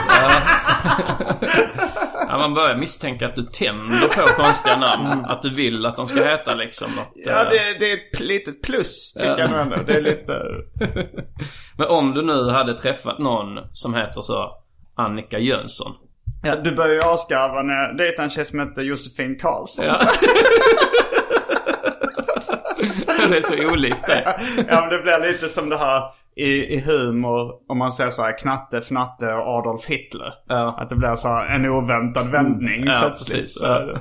Ja, man börjar misstänka att du tänder på konstiga namn. Att du vill att de ska heta liksom något.
Ja, det är ett litet plus tycker jag nog ändå. Det är lite...
Men om du nu hade träffat någon som heter så Annika Jönsson.
Ja, du börjar ju avskarva när dejtar en tjej som heter Josefin Karlsson.
Ja. Det är så olikt det.
Ja, men det blir lite som det här i humor, om man säger så här Knatte, Fnatte och Adolf Hitler.
Ja.
Att det blir så här en oväntad vändning plötsligt.
Precis. Ja.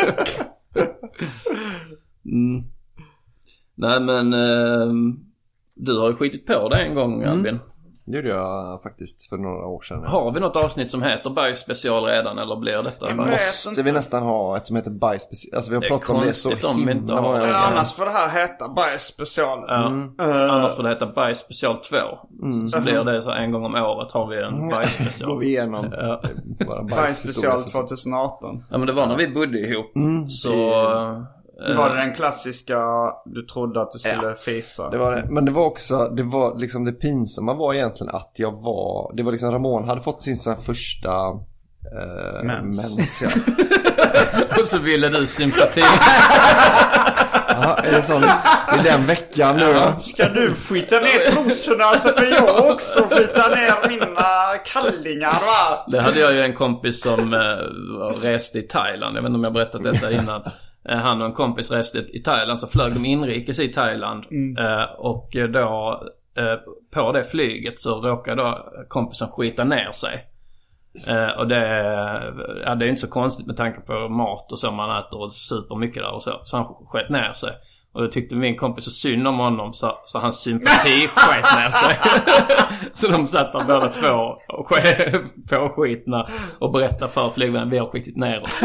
Nej, men du har ju skitit på det en gång, Albin.
Det gjorde jag faktiskt för några år sedan.
Har vi något avsnitt som heter bajsspecial redan, eller blir detta?
Måste vi nästan ha ett som heter bajsspecial? Alltså vi har pratat om det så himla många gånger.
Annars får det här heta bajsspecial.
Annars får det heta bajsspecial 2. Så blir det så en gång om året har vi en bajsspecial.
Går vi igenom
bajsspecial 2018.
Ja, men det var när vi bodde ihop.
Var det den klassiska du trodde att du skulle fisa?
Det var det. Men det var också, det var liksom det pinsamma var egentligen att det var liksom Ramon hade fått sin sån första mens. Ja.
Och så ville du sympati.
Ja, är det sån i den veckan nu då?
Ska du skita ner trosorna så får jag också skita ner mina kallingar, va?
Det hade jag ju en kompis som reste i Thailand. Jag vet inte om jag berättat detta innan. Han och en kompis reste i Thailand, så flög de inrikes i Thailand. Och då på det flyget så råkade då kompisen skita ner sig. Och det är inte så konstigt med tanke på mat och så man äter och super mycket där och så. Så han skit ner sig. Och då tyckte min kompis så synd om honom, så hans sympati skit ner sig. Så de satt där båda två och på skitna och berättade för flygvännen, vi har skitit ner oss.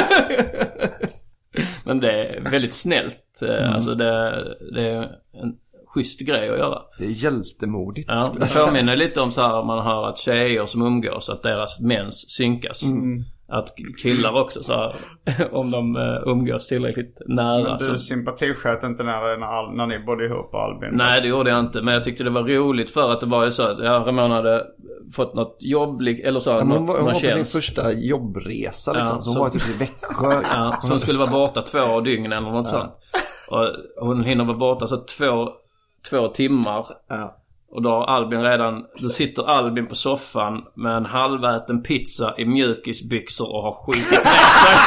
Men det är väldigt snällt. Alltså det är en schysst grej att göra.
Det är hjältemodigt.
Ja, det påminner lite om så här, man hör att tjejer som umgås, att deras mens synkas. Att killar också så här, om de umgås tillräckligt nära.
Men du sympatisköt inte när ni bodde ihop, Albin?
Nej, det gjorde jag inte. Men jag tyckte det var roligt för att det var ju så att Ramon hade fått något jobb eller så.
Hon var på sin första jobbresa liksom. Så hon var typ i Växjö.
Ja, så hon skulle vara borta 2 dygn eller något sånt. Och hon hinner vara borta så 2 timmar.
Ja.
Och då sitter Albin på soffan med en halväten pizza i mjukisbyxor och har skitit ner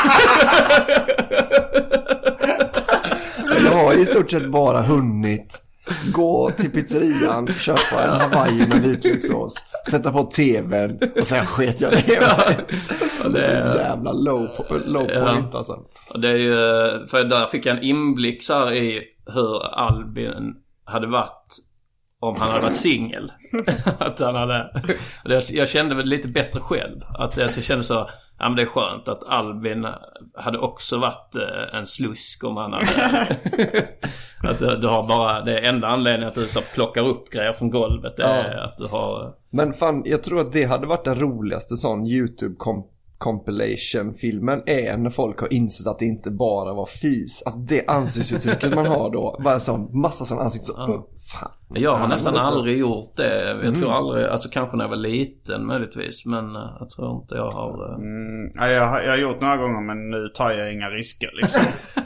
sig.
Jag har i stort sett bara hunnit gå till pizzerian, köpa en Hawaii med vitlökssås, sätta på tvn och sen sket jag ner. Det är så jävla low point alltså.
Och det är ju, för där fick jag en inblick så här i hur Albin hade varit om han hade varit singel. Att han hade, jag kände väl lite bättre själv. Att jag kände så, ja men det är skönt att Albin hade också varit en slusk om han hade. Att du har bara, det enda anledningen att du så plockar upp grejer från golvet är att du har. Men
fan, jag tror att det hade varit den roligaste sån YouTube compilation-filmen är när folk har insett att det inte bara var fis. Att det ansiktsuttrycket man har då var en sån massa sån ansikts fan.
Jag har nästan aldrig gjort det. Jag tror aldrig, alltså kanske när jag var liten möjligtvis, men jag tror inte jag har
jag har gjort några gånger, men nu tar jag inga risker liksom.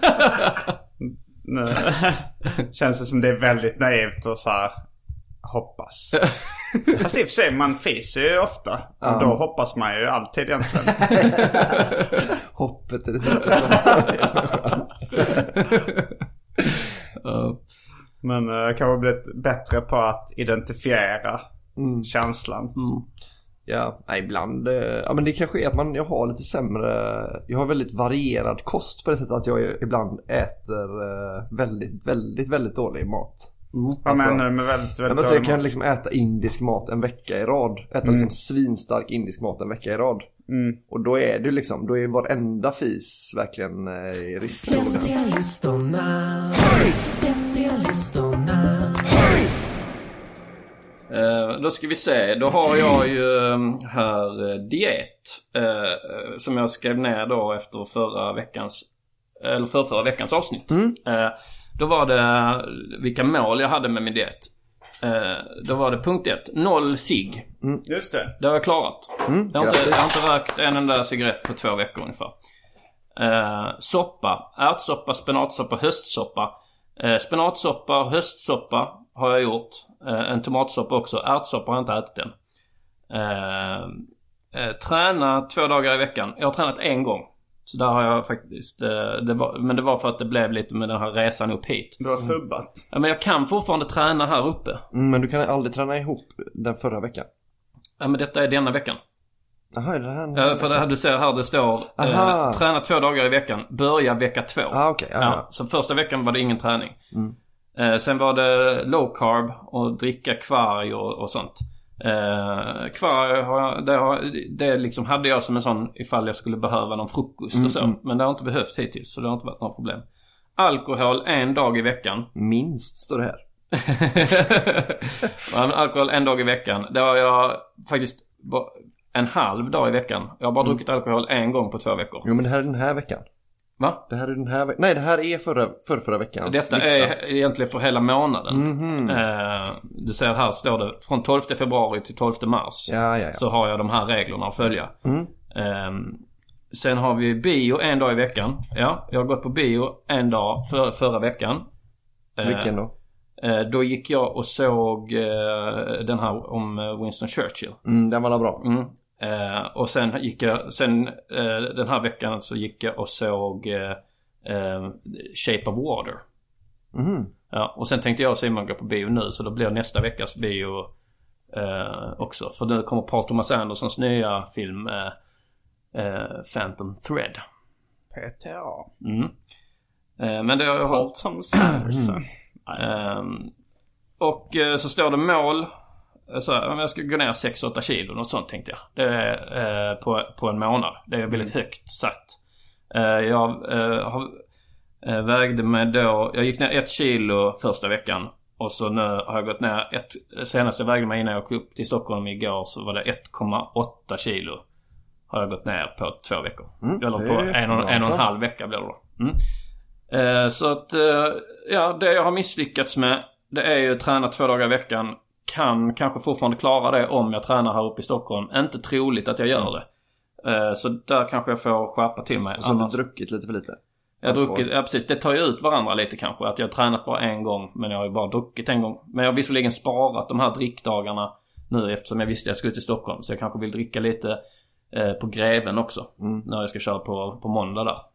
Känns det som det är väldigt naivt och så här hoppas. Alltså i och för sig, man fiser ju ofta. Och då hoppas man ju alltid egentligen.
Hoppet är det sista som
Men jag kan ha blivit bättre på att identifiera känslan.
Ja, ibland. Ja, men det kanske är att jag har lite sämre. Jag har väldigt varierad kost på det sättet att jag ibland äter väldigt, väldigt, väldigt dålig mat.
Vad menar du med väldigt, väldigt
dålig
dålig
mat? Jag kan liksom äta indisk mat en vecka i rad. Äta liksom svinstark indisk mat en vecka i rad. Och då är det liksom, då är varenda fis verkligen i riskzonen.
Specialisterna.
Då ska vi se. Då har jag ju här diet som jag skrev ner då efter förra veckans avsnitt. Då var det vilka mål jag hade med min diet. Då var det punkt 1, 0 cigg.
Just det.
Det har jag klarat. Jag har inte rökt en enda cigarett på 2 veckor ungefär. Soppa, ärtsoppa, spenatsoppa, höstsoppa. Spenatsoppa, höstsoppa har jag gjort. En tomatsoppa också. Ärtsoppa har jag inte ätit än. Träna 2 dagar i veckan. Jag har tränat 1 gång. Så där har jag faktiskt men det var för att det blev lite med den här resan upp hit.
Du har fubbat.
Ja, men jag kan fortfarande träna här uppe.
Men du kan aldrig träna ihop den förra veckan.
Ja, men detta är denna veckan.
Jaha, är det här?
För det här du ser här, det står träna 2 dagar i veckan. Börja vecka 2.
Okay.
Så första veckan var det ingen träning. Sen var det low carb och dricka kvarg och sånt. Kvarg det liksom hade jag som en sån ifall jag skulle behöva någon frukost och så. Men det har inte behövt hittills, så det har inte varit något problem. Alkohol 1 dag i veckan.
Minst står det här.
Alkohol 1 dag i veckan. Det har jag faktiskt en halv dag i veckan. Jag har bara druckit alkohol 1 gång på 2 veckor.
Jo, men det här är den här veckan.
Va?
Det här är den här veckan. Nej, det här är förra veckans
Detta
lista.
är egentligen för hela månaden. Du ser här står det från 12 februari till 12 mars.
Ja.
Så har jag de här reglerna att följa. Sen har vi bio 1 dag i veckan. Ja, jag har gått på bio 1 dag förra veckan.
Vilken då?
Då gick jag och såg den här om Winston Churchill.
Den var bra.
Och sen den här veckan så gick jag och såg Shape of Water. Ja, och sen tänkte jag och Simon gå på bio nu, så då blir nästa veckas bio också. För nu kommer Paul Thomas Andersons nya film Phantom Thread.
PTA.
Men det har jag
Paul Thomas Anderson.
Och så står det mål. Så om jag ska gå ner 6-8 kilo, något sånt tänkte jag. Det är på en månad. Det är väldigt högt satt. Jag vägde mig då. Jag gick ner 1 kilo första veckan. Och så nu har jag gått ner senast jag vägde mig innan jag kom upp till Stockholm igår, så var det 1,8 kilo. Har jag gått ner på 2 veckor. Eller på en och en halv vecka blir det då. Så att det jag har misslyckats med, det är ju att träna 2 dagar i veckan. Kan kanske fortfarande klara det om jag tränar här uppe i Stockholm. Inte troligt att jag gör det. Så där kanske jag får skärpa till mig.
Och så har du druckit lite för lite.
Jag har druckit, ja precis. Det tar ju ut varandra lite kanske. Att jag har tränat bara 1 gång, men jag har ju bara druckit 1 gång. Men jag har visserligen sparat de här drickdagarna nu eftersom jag visste att jag skulle till Stockholm. Så jag kanske vill dricka lite på Greven också. När jag ska köra på måndag där.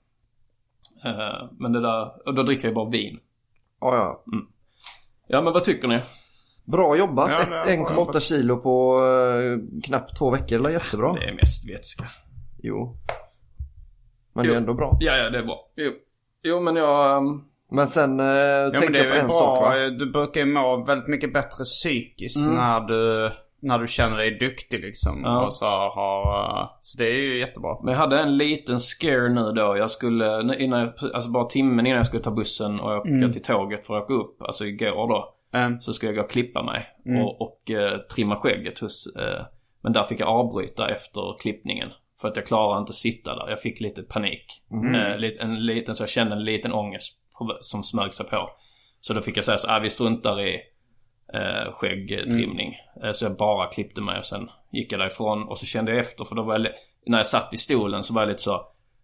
Men det där, och då dricker jag bara vin.
Ja.
Ja, men vad tycker ni?
Bra jobbat. 1,8 kilo på knappt 2 veckor. Eller jättebra.
Det är mest vätska.
Jo. Men det är ändå bra.
Ja, det är bra. Jo, men jag...
Men sen tänkte jag på en sak, va?
Du brukar ju må väldigt mycket bättre psykiskt när du känner dig duktig liksom.
Ja.
Och så det är ju jättebra.
Men jag hade en liten scare nu då. Jag skulle, bara timmen innan jag skulle ta bussen och åka till tåget för att åka upp. Alltså igår då. Så skulle jag gå och klippa mig och trimma skägget men där fick jag avbryta efter klippningen. För att jag klarade inte att sitta där. Jag fick lite panik. Så jag kände en liten ångest som smög sig på. Så då fick jag säga så vi struntar i skäggtrimning. Så jag bara klippte mig och sen gick jag därifrån. Och så kände jag efter, för då var jag, när jag satt i stolen så var jag lite så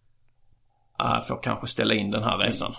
jag får kanske ställa in den här resan.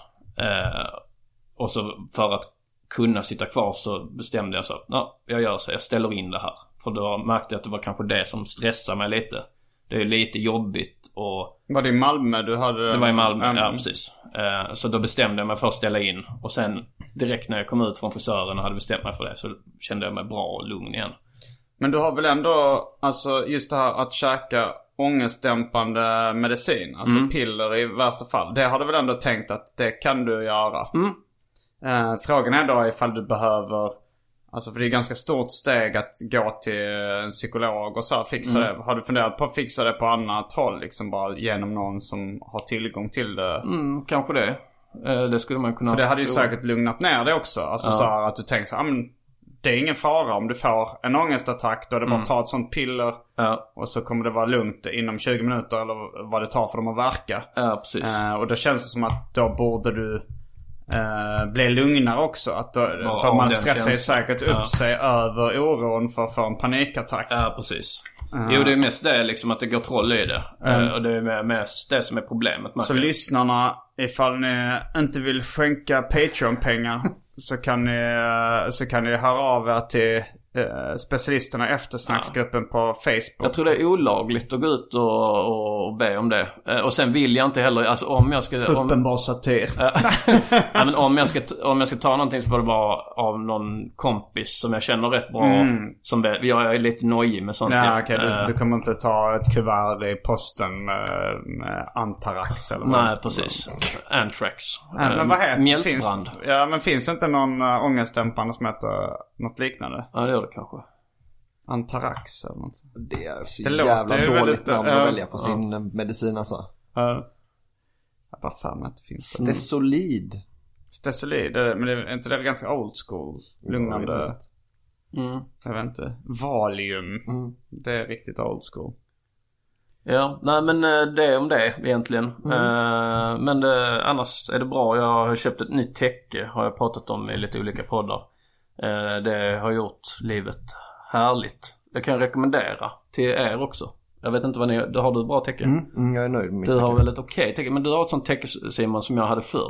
Och så för att kunna sitta kvar så bestämde jag så jag gör så, jag ställer in det här. För då märkte jag att det var kanske det som stressade mig lite. Det är lite jobbigt och...
Var det i Malmö du hade...
Det var i Malmö, ja precis. Så då bestämde jag mig för att ställa in. Och sen direkt när jag kom ut från frisören och hade bestämt mig för det, så kände jag mig bra och lugn igen.
Men du har väl ändå, alltså just det här att käka ångestdämpande medicin, alltså piller i värsta fall. Det har du väl ändå tänkt att det kan du göra? Frågan är då ifall du behöver, alltså för det är ganska stort steg att gå till en psykolog och så här, fixa det. Har du funderat på att fixa det på annat håll, liksom bara genom någon som har tillgång till det?
Kanske det. Det skulle man kunna.
För det hade ju säkert lugnat ner det också. Alltså så här att du tänker så här, men det är ingen fara om du får en ångestattack. Då är det bara att ta ett sånt piller. Och så kommer det vara lugnt inom 20 minuter eller vad det tar för dem att verka.
Ja, precis.
Och då känns det som att då borde du bli lugnare också. Att då, för man stressar ju säkert upp sig över oron för att få en panikattack.
Ja, precis. Jo, det är mest det liksom, att det går troll i det. Och det är mest det som är problemet.
Så lyssnarna, ifall ni inte vill skänka Patreon-pengar så kan ni höra av er till specialisterna eftersnacksgruppen på Facebook.
Jag tror det är olagligt att gå ut och be om det. Och sen vill jag inte heller, alltså om jag ska...
Uppenbar satir.
Ja, men om jag ska ta någonting så får det vara av någon kompis som jag känner rätt bra. Som jag är lite nojig med sånt.
Ja, okej. Du kommer inte ta ett kuvert i posten med Antarax eller vad?
Nej, precis. Anthrax.
Men vad heter
mjältbrand.
Finns inte någon ångestdämpande som heter något liknande?
Ja, det gör det kanske.
Antarax eller något.
Det är så jävla dåligt namn att välja på sin medicin alltså.
Jag bara fan att det finns.
Stesolid.
Stesolid, men det är inte det ganska old school? Lugnande. Jag vet inte. Valium. Det är riktigt old school.
Ja, nej men det är om det egentligen. Men annars är det bra. Jag har köpt ett nytt täcke. Har jag pratat om i lite olika poddar. Det har gjort livet härligt. Jag kan rekommendera till er också. Jag vet inte vad ni... Har du bra täcke?
Jag är nöjd med mitt
Du
täcke.
har väl ett okej täcke. Men du har ett sånt täcke, Simon, som jag hade förr.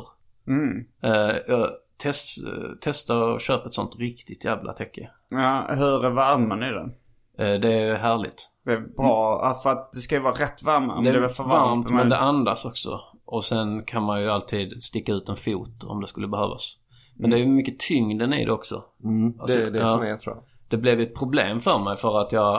Jag testar att köpa ett sånt riktigt jävla täcke.
Ja, hur är värmen i den?
Det är härligt.
Det är bra, för att det ska ju vara rätt värme.
Det är för varmt, men det andas också. Och sen kan man ju alltid sticka ut en fot om det skulle behövas. Men det är ju mycket tyngden i det också.
Alltså, det är det som är, tror jag.
Det blev ett problem för mig för att jag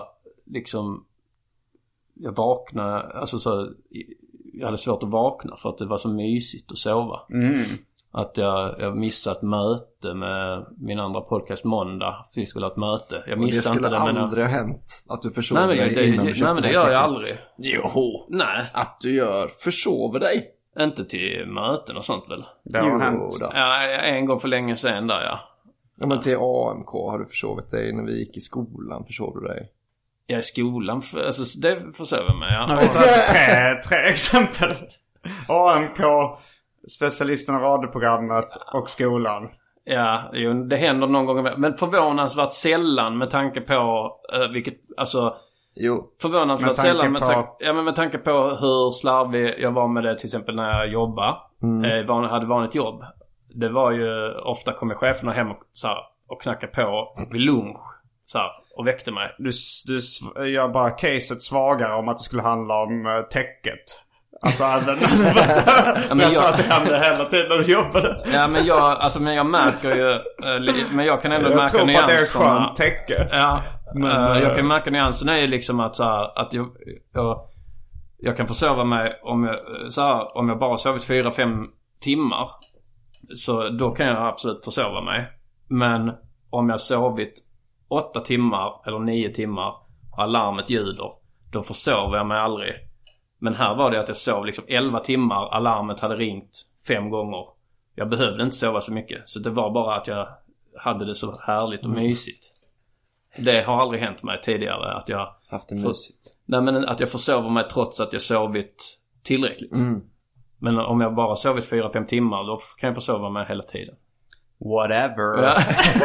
vaknade, alltså så, jag hade svårt att vakna för att det var så mysigt att sova. Att jag missade ett möte med min andra podcast måndag. Vi skulle ha ett möte. Jag missade inte det.
Det skulle aldrig ha hänt att du försover dig innan du köpte.
Nej, men det gör jag aldrig.
Jo.
Nej.
Att du försover dig.
Inte till möten och sånt väl?
Det har hänt.
Då.
Ja, en gång för länge sedan där, ja.
Ja, men till AMK har du försovit dig när vi gick i skolan. Försov du dig?
Ja, i skolan, alltså det försover mig, ja.
Tre exempel. AMK, specialisterna, radioprogrammet och skolan.
Ja, det händer någon gång. Men förvånansvärt sällan med tanke på vilket, alltså...
Jo.
Förvånansvärt sällan med tanke på hur slarvig jag var med det, till exempel när jag jobbade. Hade vanligt jobb. Det var ju ofta kommer cheferna hem och knackade på vid lunch så här, och väckte mig.
Du gör bara caset svagare om att det skulle handla om täcket. Alltså även att det hände hela tiden när du jobbade.
Ja, men jag märker ju, men jag kan ändå märka nyanserna.
Jag tror på att det är skönt täcke.
Ja, jag kan märka nyanserna är ju liksom att så här, att jag kan försova mig om jag bara sovit 4-5 timmar. Så då kan jag absolut försova mig. Men om jag sovit 8 timmar eller 9 timmar och alarmet ljuder, då försover jag mig aldrig. Men här var det att jag sov liksom 11 timmar. Alarmet hade ringt 5 gånger. Jag behövde inte sova så mycket. Så det var bara att jag hade det så härligt och mysigt. Det har aldrig hänt mig tidigare att jag
haft det mysigt.
Nej, men att jag försover mig trots att jag sovit tillräckligt. Men om jag bara sovit 4-5 timmar, då kan jag försova mig hela tiden.
Whatever.
Ja.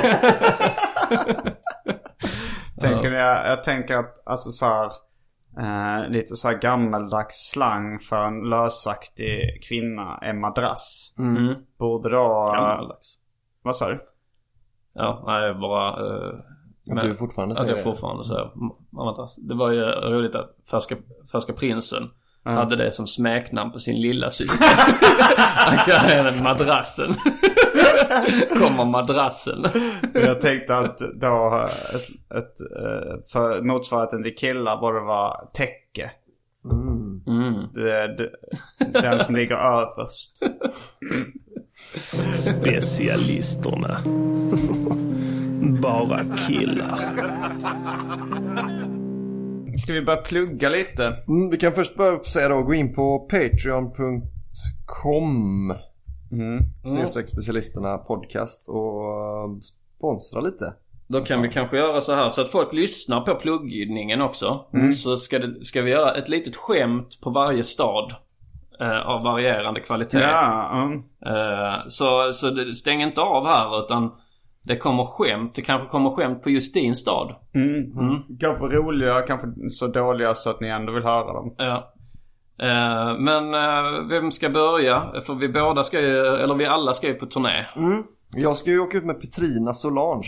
Jag tänker att alltså så här, lite så här gammaldags slang för en lösaktig kvinna är madrass. Borde då...
Gammaldags.
Vad sa du?
Ja, nej, bara...
du fortfarande
säger det. Att jag fortfarande säger madrass. Det var ju roligt att Färska prinsen hade det som smeknamn på sin lilla syster. Han kallade henne madrassen. Kommer madrassen.
Jag tänkte att då för motsvarigheten till killar borde vara täcke. Den som ligger överst.
Specialisterna. Bara killar.
Ska vi börja plugga lite?
Vi kan först börja säga då, gå in på patreon.com /specialisterna podcast och sponsra lite.
Då kan vi kanske göra så här så att folk lyssnar på pluggningen också. Så ska vi göra ett litet skämt på varje stad av varierande kvalitet. Så stäng inte av här, utan det kommer skämt. Det kanske kommer skämt på just din stad.
Kanske roliga, kanske så dåliga så att ni ändå vill höra dem.
Ja. Men vem ska börja? För vi båda ska ju, eller vi alla ska ju på turné.
Jag ska ju åka ut med Petrina Solange.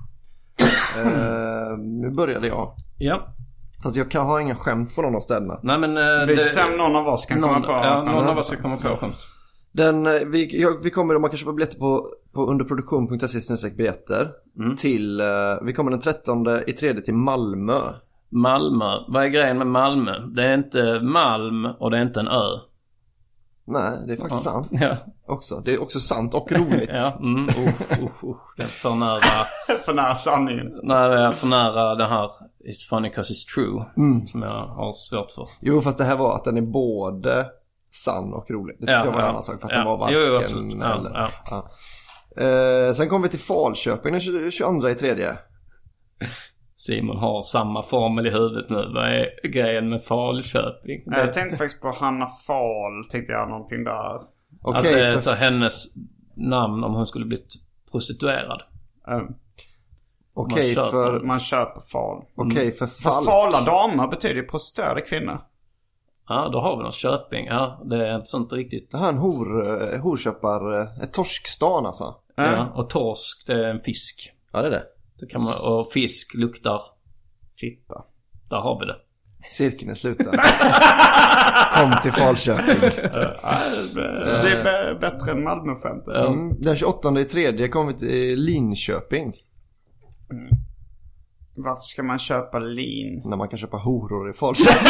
Nu började jag.
Ja.
Fast jag kan ha inga skämt på någon av städerna.
Nej, men
sen någon av oss kan komma på.
Ja, någon av oss ska komma på skämt.
Vi kommer, om man kan köpa biljetter på underproduktion.se/biljetter till, vi kommer den 13/3 till Malmö.
Malmö, vad är grejen med Malmö? Det är inte Malm och det är inte en ö.
Nej, det är faktiskt sant.
Ja.
Också. Det är också sant och roligt.
Ja, det är för nära.
För nära sanningen.
Nej, det är för nära det här It's funny 'cause it's true som jag har svårt för.
Jo, fast det här var att den är både sann och rolig. Det tyckte jag var en annan sak, för att den var varken eller. Sen kommer vi till Falköping den 22/3.
Simon har samma formel i huvudet nu. Vad är grejen med Falköping?
Jag tänkte faktiskt på Hanna Fahl. Tänkte jag någonting där.
Okej, att så hennes namn om hon skulle blivit prostituerad.
Okej, för
man köper Fahl.
Okej, för
fast fala damer betyder ju prostituerade kvinnor.
Ja, då har vi någon Köping. Ja, det är inte sånt riktigt.
Det här är en horköpar, ett torskstan alltså.
Ja, och torsk, det är en fisk.
Ja, det är det.
Det kan man, och fisk luktar
fitta.
Där har vi det.
Cirkeln är sluten. Kom till Falköping.
Det är bättre än Malmö-skämt.
Den 28/3 kommer vi till Linköping.
Varför ska man köpa lin?
När man kan köpa horor i Falköping.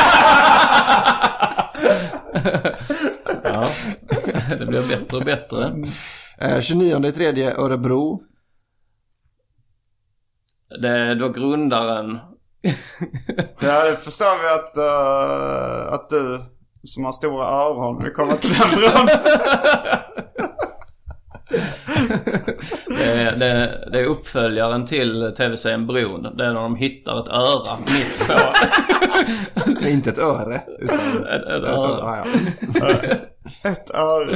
Ja, det blir bättre och bättre.
29/3 Örebro.
Det är då grundaren.
Ja, det förstår vi att du som har stora öron vill komma till den bron.
Det är uppföljaren till tv-serien Bron. Det är när de hittar ett öra mitt på.
Inte ett öre utan
ett öra.
Ett öre.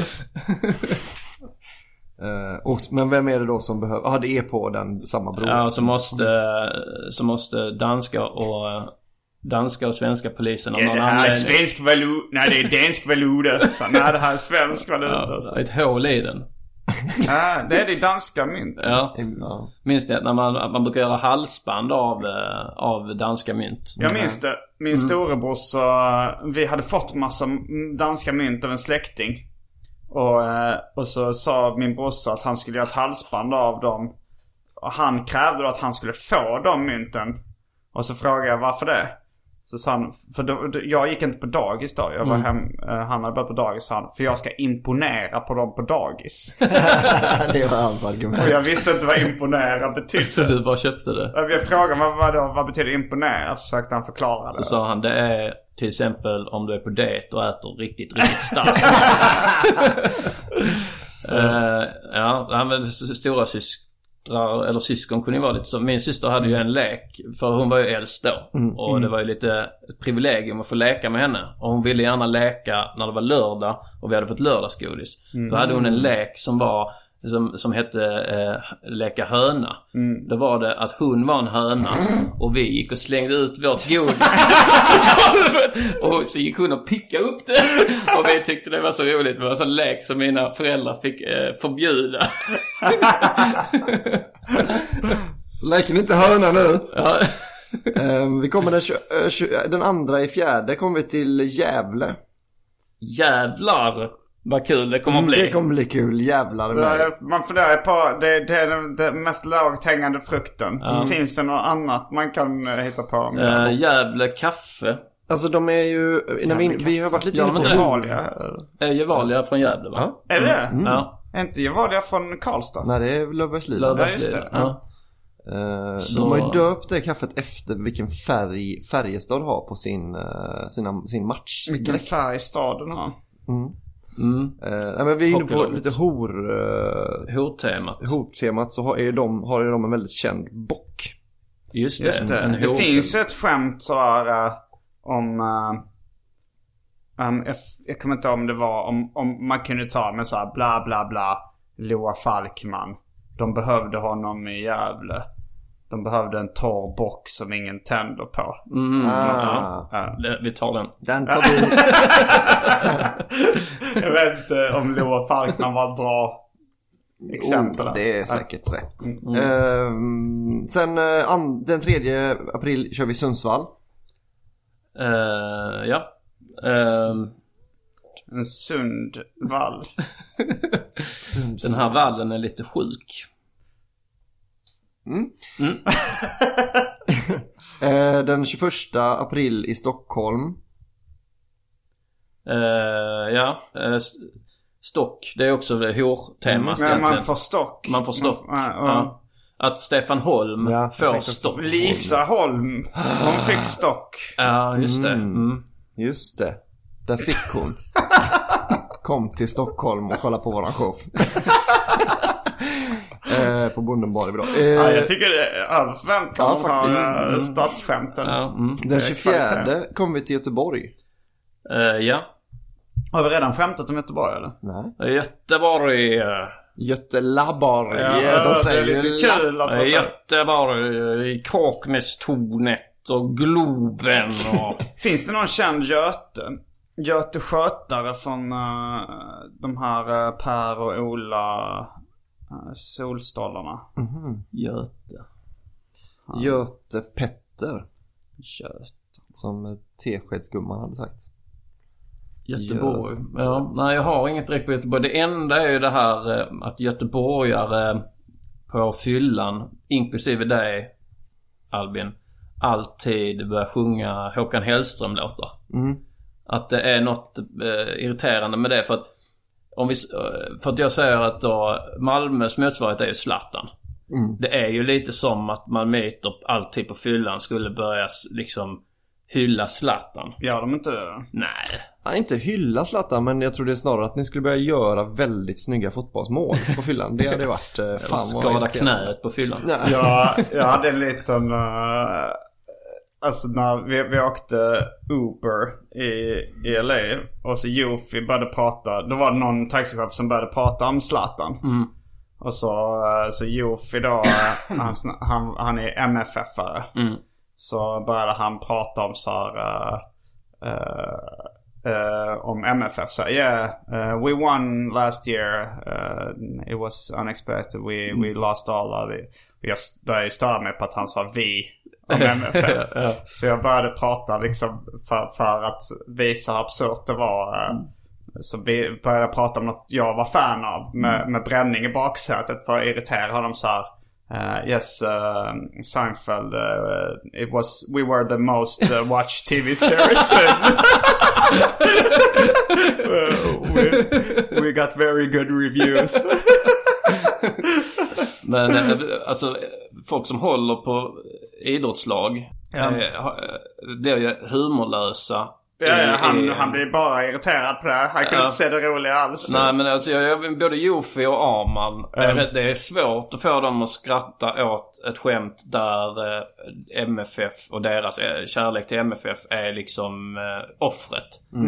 Men vem är det då som behöver? Det är på den samma bro.
Ja, så måste danska och svenska polisen.
Ja, det här är svensk valuta. Nej, det är dansk valuta. Så, nej, det här är svensk valuta.
Ja, ett hål i den.
Det är det danska mynt.
Ja. Minns det när man brukar göra halsband av danska mynt.
Jag minns det. Min storebrorsa, vi hade fått massa danska mynt av en släkting. Och så sa min brorsa att han skulle göra ett halsband av dem. Och han krävde då att han skulle få de mynten. Och så frågade jag varför det. Så sa han, jag gick inte på dagis då. Jag var han hade börjat på dagis, sa han, för jag ska imponera på dem på dagis.
Det var hans argument.
Och jag visste inte vad imponera betydde.
Så du bara köpte det?
Jag frågade vad betyder imponera, så försökte han förklara det.
Så sa han, det är till exempel om du är på dejt och äter riktigt, riktigt starkt. Ja, han var stora eller syskon kunde ju vara lite så. Min syster hade ju en lek, för hon var ju äldst då. Och det var ju lite ett privilegium att få leka med henne. Och hon ville gärna leka när det var lördag och vi hade fått lördagsgodis. Då hade hon en lek som var som hette leka höna. Då var det att hon var en höna och vi gick och slängde ut vårt godis. Och så gick hon och pickade upp det. Och vi tyckte det var så roligt. Det var en sån lek som mina föräldrar fick förbjuda.
Så leker ni inte höna nu?
Ja.
Vi kommer den andra i fjärde kommer vi till Gävle.
Jävlar vad kul det kommer att bli.
Det kommer bli kul, jävlar med.
Man funderar på, det är den mest lågt hängande frukten. Finns det något annat man kan hitta på?
Gävle kaffe.
Alltså de är ju, vi har varit lite inne på
Gevalia.
Gevalia från Gävle, va?
Är det?
Ja.
Är inte Gevalia från Karlstad?
Nej, det är Löfbergslid.
Ja, just det.
Ja.
De har ju döpt det kaffet efter vilken färg Färjestad har på sin match.
Vilken färg staden har.
Nej, men vi är inne på lite
hortemat.
Hortemat, så har de en väldigt känd bock.
Just
det. Det finns ett skämt sådär om jag kommer inte ihåg om det var om man kunde ta med såhär bla bla bla Loa Falkman. De behövde honom i Gävle. De behövde en torr bock som ingen tänder på.
Vi tar den.
Den tar vi.
Jag vet inte om Loa Falkman var ett bra exempel.
Det är säkert rätt. Sen den 3 april kör vi Sundsvall.
Ja.
En sund vall.
Den här vallen är lite sjuk.
Den 21 april i Stockholm.
Stock, det är också hortemat.
Men man får stock.
Man får stock. Ja. Att Stefan Holm får stock.
Lisa Holm, hon fick stock.
Ja, just det.
Just det. Där fick hon. Kom till Stockholm och kolla på våran show. På Bondenbar idag.
Jag tycker det är all förväntan om har stadsskämten.
Den 24 kommer vi till Göteborg.
Ja.
Har vi redan skämtat om Göteborg eller?
Nej.
Göteborg.
Götelaborg.
De säger det är lite kul att
Göteborg, Kaknästornet och Globen och...
Finns det någon känd Göte skötare från de här Per och Ola solstollarna?
Göte Petter.
Göte.
Som Teskedsgumman hade sagt.
Göteborg. Nej, jag har inget direkt på Göteborg. Det enda är ju det här att göteborgare på fyllan, inklusive dig, Albin, alltid börjar sjunga Håkan Hellström-låtar. Att det är något irriterande med det, för att jag säger att då Malmös motsvarighet är ju Zlatan. Det är ju lite som att man möter alltid på fyllan skulle börja liksom hylla Zlatan.
Ja, de inte det.
Nej, inte hylla Zlatan, men jag tror det är snarare att ni skulle börja göra väldigt snygga fotbollsmål på fyllan. Det hade varit fan
skada knät på fyllan.
Jag hade en liten alltså när vi åkte Uber i LA och så Jofi började prata. Då var det någon taxichef som började prata om Zlatan. Och så Jofi då han är MFF-are. Så började han prata om så här om MFF. Så we won last year. It was unexpected. We lost all of it. Jag började störa mig på att han sa vi om MFF. Så jag började prata liksom för att visa hur absurt det var. Så vi började prata om något jag var fan av med bränning i baksätet för att irritera honom så här. Yes, Seinfeld. We were the most watched TV series. We got very good reviews.
Men alltså folk som håller på idrottslag blir ju humorlösa.
Han blir bara irriterad på det här. Han kunde inte se det roliga alls.
Nej, men alltså både Jofi och Arman det är svårt att få dem att skratta åt ett skämt där MFF och deras kärlek till MFF är liksom offret.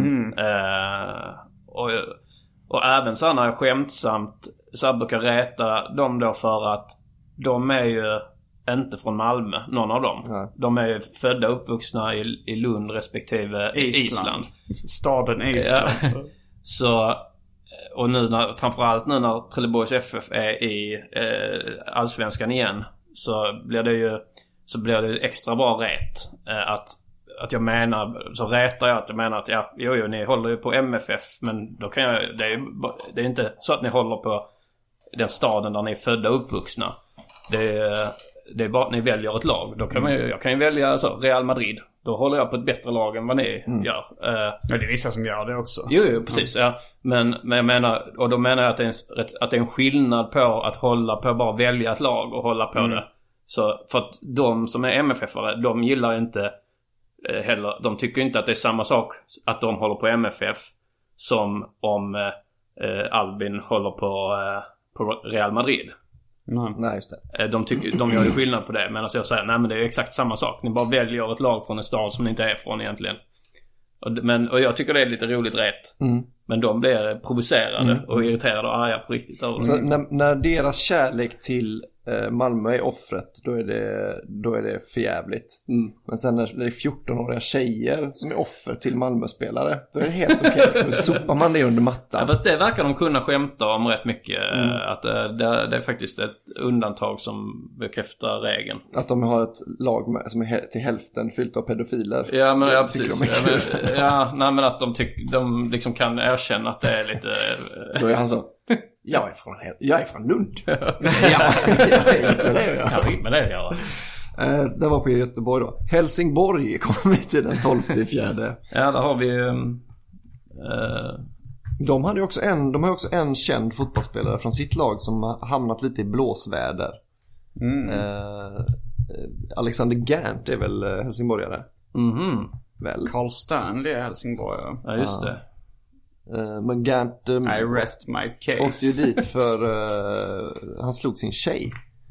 Och även så när skämtsamt så brukar räta dem då för att de är ju inte från Malmö, någon av dem. Ja. De är födda och uppvuxna i Lund respektive Island.
Staden Island.
Ja. Så, och nu framförallt nu när Trelleborgs FF är i Allsvenskan igen, så blir det ju så blir det extra bra rätt. Att jag menar, så rätar jag att jag menar att jo, ni håller ju på MFF, men då kan jag, det är inte så att ni håller på den staden där ni är födda och uppvuxna. Det är bara att ni väljer ett lag. Då kan jag kan ju välja Real Madrid. Då håller jag på ett bättre lag än vad ni gör.
Ja, det är vissa som gör det också.
Jo, precis. Ja. Men jag menar, och då menar jag att det är en skillnad på att hålla på bara välja ett lag och hålla på det. Så för att de som är MFF-are, de gillar inte heller, de tycker inte att det är samma sak att de håller på MFF som om Albin håller på Real Madrid.
Nej, just det.
De gör ju skillnad på det. Men alltså jag säger, nej men det är exakt samma sak. Ni bara väljer ett lag från en stad som ni inte är från egentligen. Och jag tycker det är lite roligt rätt. Men de blir provocerade och irriterade och arga på riktigt.
Så när deras kärlek till Malmö är offret, då är det förjävligt. Men sen när det är 14-åriga tjejer som är offer till Malmö-spelare, då är det helt okej. Då sopar man det under mattan.
Ja, fast det verkar de kunna skämta om rätt mycket. Att det är faktiskt ett undantag som bekräftar regeln.
Att de har ett lag som är till hälften fyllt av pedofiler.
Ja, men precis. Men att de liksom kan erkänna att det är lite...
Då är han så... Jag är från Lund. Jag
gick med det, ja.
Det var på Göteborg då. Helsingborg kom vi till den 12/4.
Ja, där har vi...
De har ju också en känd fotbollsspelare från sitt lag som har hamnat lite i blåsväder. Alexander Gant är väl helsingborgare? Väl.
Carl Stanley är helsingborgare.
Ja, just det.
Men Gant
I rest my case.
åkte ju dit för han slog sin tjej.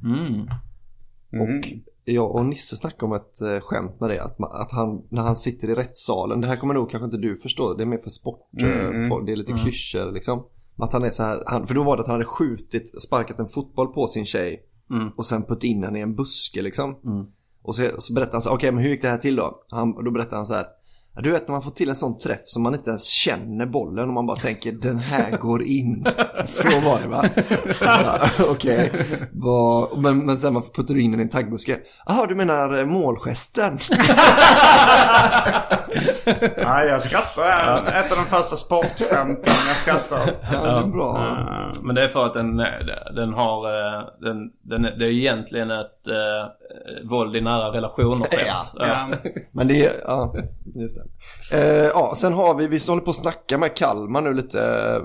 Och jag och Nisse snackade om ett skämt med det, att han, när han sitter i rättssalen, det här kommer nog kanske inte du förstå, det är mer för sport, det är lite klyschor liksom, att han är så här, för då var det att han hade sparkat en fotboll på sin tjej och sen putt in henne i en buske liksom. Och så berättade han så okej, men hur gick det här till då? Då berättade han så här: du vet när man får till en sån träff som man inte ens känner bollen och man bara tänker, den här går in. Så var det, va? Okej. Men sen man puttar in den i en taggbuske. Jaha, du menar målgesten?
Nej, jag skrattar. Ett av de första sportskämten jag skrattar.
Ja, det är bra.
Men det är för att det är egentligen ett våld i nära relationer.
Ja. Men det är, ja, just det. Sen har vi håller på att snacka med Kalmar nu lite,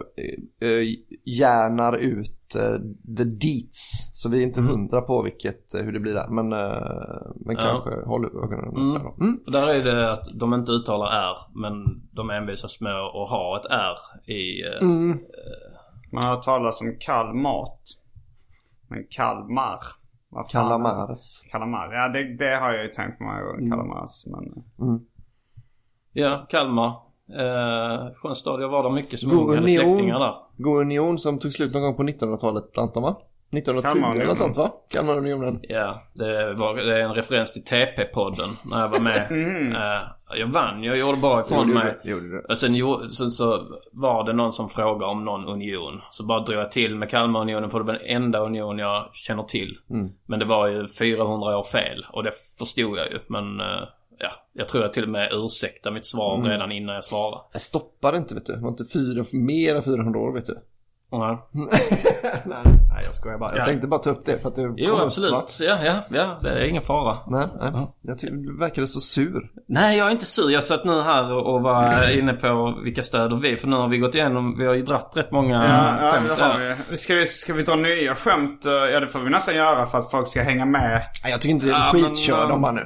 hjärnar ut the deets, så vi är inte 100 på hur det blir där, men kanske håller ögonen.
Där är det att de inte uttalar R, men de envisas med att ha ett R i
man har talat om kall mat, men Kalmar, Kalamar, ja det har jag ju tänkt på mig, Kalamars, men
ja, Kalmar. Skönstad, jag var där mycket som unga släktingar där.
God Union som tog slut någon gång på 1900-talet, antar man? 1910 eller sånt, va? Kalmarunionen.
Ja, det är en referens till TP-podden när jag var med. Jag vann, jag gjorde bara ifrån mig. Och sen så var det någon som frågade om någon union. Så bara drog jag till med Kalmarunionen, för det var den enda union jag känner till. Men det var ju 400 år fel, och det förstod jag ju. Men jag tror jag till och med ursäkta mitt svar redan innan jag svarade.
Jag stoppade inte, vet du. Det var inte mer än 400 år, vet du.
Nej,
jag skojar bara. Jag tänkte bara ta upp det för att det...
Jo, absolut. Ja, det är ingen fara.
Nej. Jag tycker du verkade så sur.
Nej, jag är inte sur. Jag satt nu här och var inne på vilka städer vi. För nu har vi gått igenom, vi har ju dratt rätt många skämt.
Det har vi. Ska vi dra nya skämt? Ja, det får vi nästan göra för att folk ska hänga med.
Jag tycker inte det är skitkör de bara nu.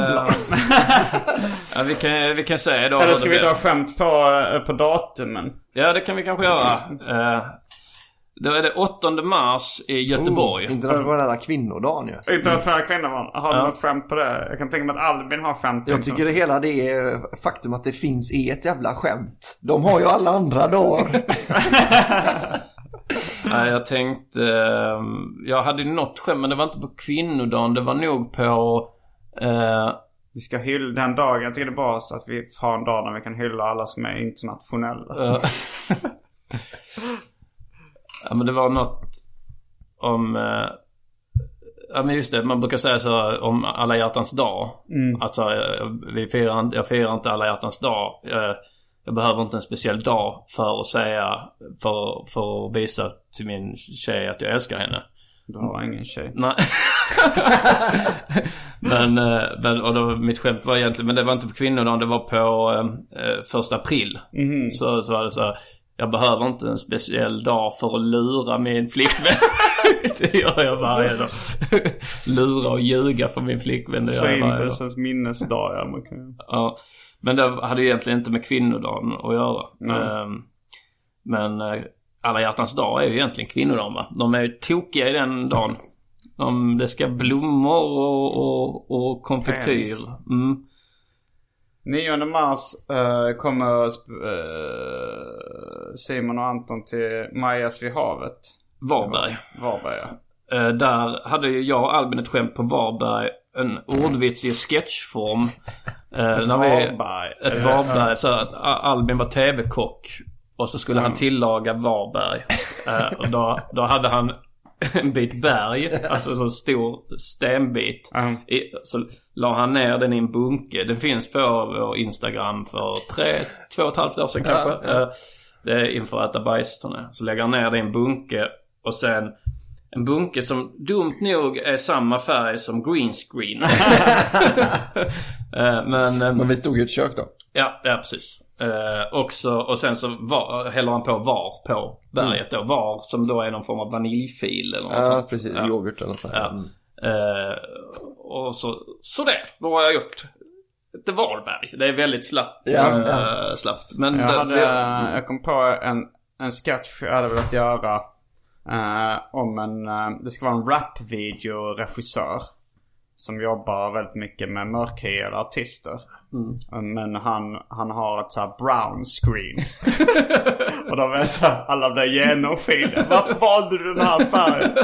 Vi kan säga då.
Eller ska vi dra skämt på datumen?
Ja, det kan vi kanske göra. Då är det 8 mars i Göteborg.
Internationella kvinnodagen ju.
Internationella kvinnodagen. Har du något skämt på det? Jag kan tänka mig att Albin har skämt.
Jag tycker hela det är faktum att det finns ett jävla skämt. De har ju alla andra dagar.
Nej, jag tänkte... jag hade något skämt, men det var inte på kvinnodagen. Det var nog på...
Vi ska hylla den dagen. Jag tycker det är bra så att vi har en dag när vi kan hylla alla som är internationella.
Ja, men det var något om Ja, men just det, man brukar säga så om alla hjärtans dag. Alltså jag firar inte alla hjärtans dag. Jag behöver inte en speciell dag för att säga, för att visa till min tjej att jag älskar henne.
Du har ingen tjej.
Nej. men och då, mitt skämt var egentligen, men det var inte på kvinnodagen, det var på 1 april. Så var det så här, jag behöver inte en speciell dag för att lura min flickvän. Det gör jag varje dag. Lura och ljuga för min flickvän, det gör jag varje dag.
Förintelsens minnesdag, ja, man kan.
Ja, men det hade egentligen inte med kvinnodagen att göra. Men alla hjärtans dag är ju egentligen kvinnodagen, va? De är ju tokiga i den dagen. Det ska blommor och konfektyr.
9 mars kommer Simon och Anton till Majas vid havet.
Varberg,
ja.
där hade ju jag och Albin ett skämt på Varberg. En ordvits i sketchform. Ett Varberg. Så att Albin var tv-kock. Och så skulle han tillaga Varberg. Och då hade han en bit berg. Alltså en sån stor stenbit. Så la han ner den i en bunke. Den finns på vår Instagram för 2,5 år sedan kanske. Det är inför att äta bajsturné. Så lägger han ner det i en bunke. Och sen en bunke som dumt nog är samma färg som green screen. Men
vi stod i ett kök då.
Ja, precis. Och sen så häller han på var på berget då. Var som då är någon form av vaniljfil eller något sånt.
Precis, yoghurt eller så.
Och så det. Vad har jag gjort? Det Varberg. Det är väldigt slappt. Slappt. Men
jag kom på en sketch jag hade velat göra om det ska vara en rap-video-regissör som jobbar väldigt mycket med mörkhyade artister. Men han har ett så här brown screen. Och de är så här, alla där genomfiler. Varför valde du den här färgen?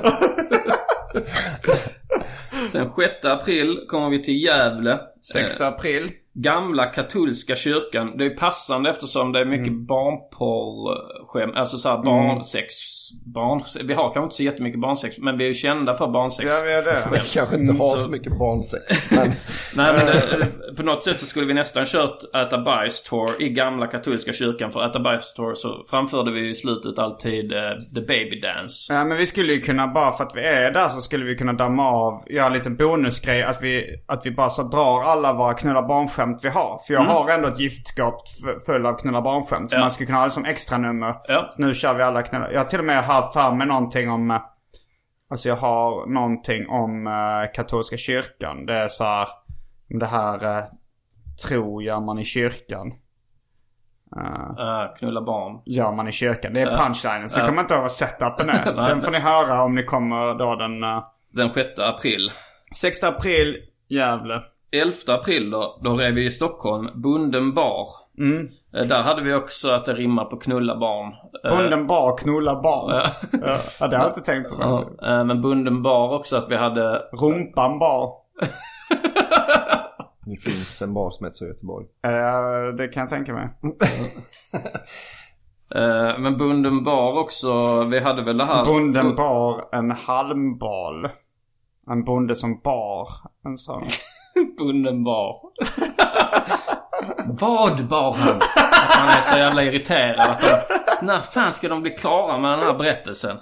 Sen 6 april kommer vi till Gävle.
6 april.
Gamla katolska kyrkan. Det är passande eftersom det är mycket barnporrskämt. Alltså så här barnsex. Vi har kanske inte så jättemycket barnsex, men vi är ju kända för barnsex.
Ja, vi är det.
Vi kanske inte har så mycket barnsex. Men...
Nej, men på något sätt så skulle vi nästan kört Äta bajs-tour i gamla katolska kyrkan. För Äta bajs-tour så framförde vi i slutet alltid The Baby Dance.
Ja, men vi skulle ju kunna, bara för att vi är där så skulle vi kunna damma av, göra en liten bonusgrej att vi bara så drar alla våra knulla barnskämt vi har. För jag har ändå ett giftskap full av knulla barnskämt. Så man skulle kunna ha det som extra nummer. Så nu kör vi alla knulla. Jag har till och med haft fram med någonting om... Alltså jag har någonting om katolska kyrkan. Det är så här... Det här tror gör man i kyrkan.
Knulla barn.
Gör man i kyrkan. Det är punchlinen. Så jag kommer inte ihåg vad setupen är. Den får ni höra om ni kommer då
den 6 april.
6 april, Gävle.
11 april då är vi i Stockholm. Bunden bar. Där hade vi också att det rimmar på knulla barn.
Bunden bar, knulla barn. Ja, det har jag inte tänkt på.
Men bunden bar också att vi hade...
Rumpan bar.
Det finns en bar som heter Göteborg.
Det kan jag tänka mig.
Men bunden bar också. Vi hade väl det här...
Bunden bar, en halmbal. En bonde som bar. En sån.
Bunden bar. Vad bar han? Att han är så jävla irriterad. När fan ska de bli klara med den här berättelsen?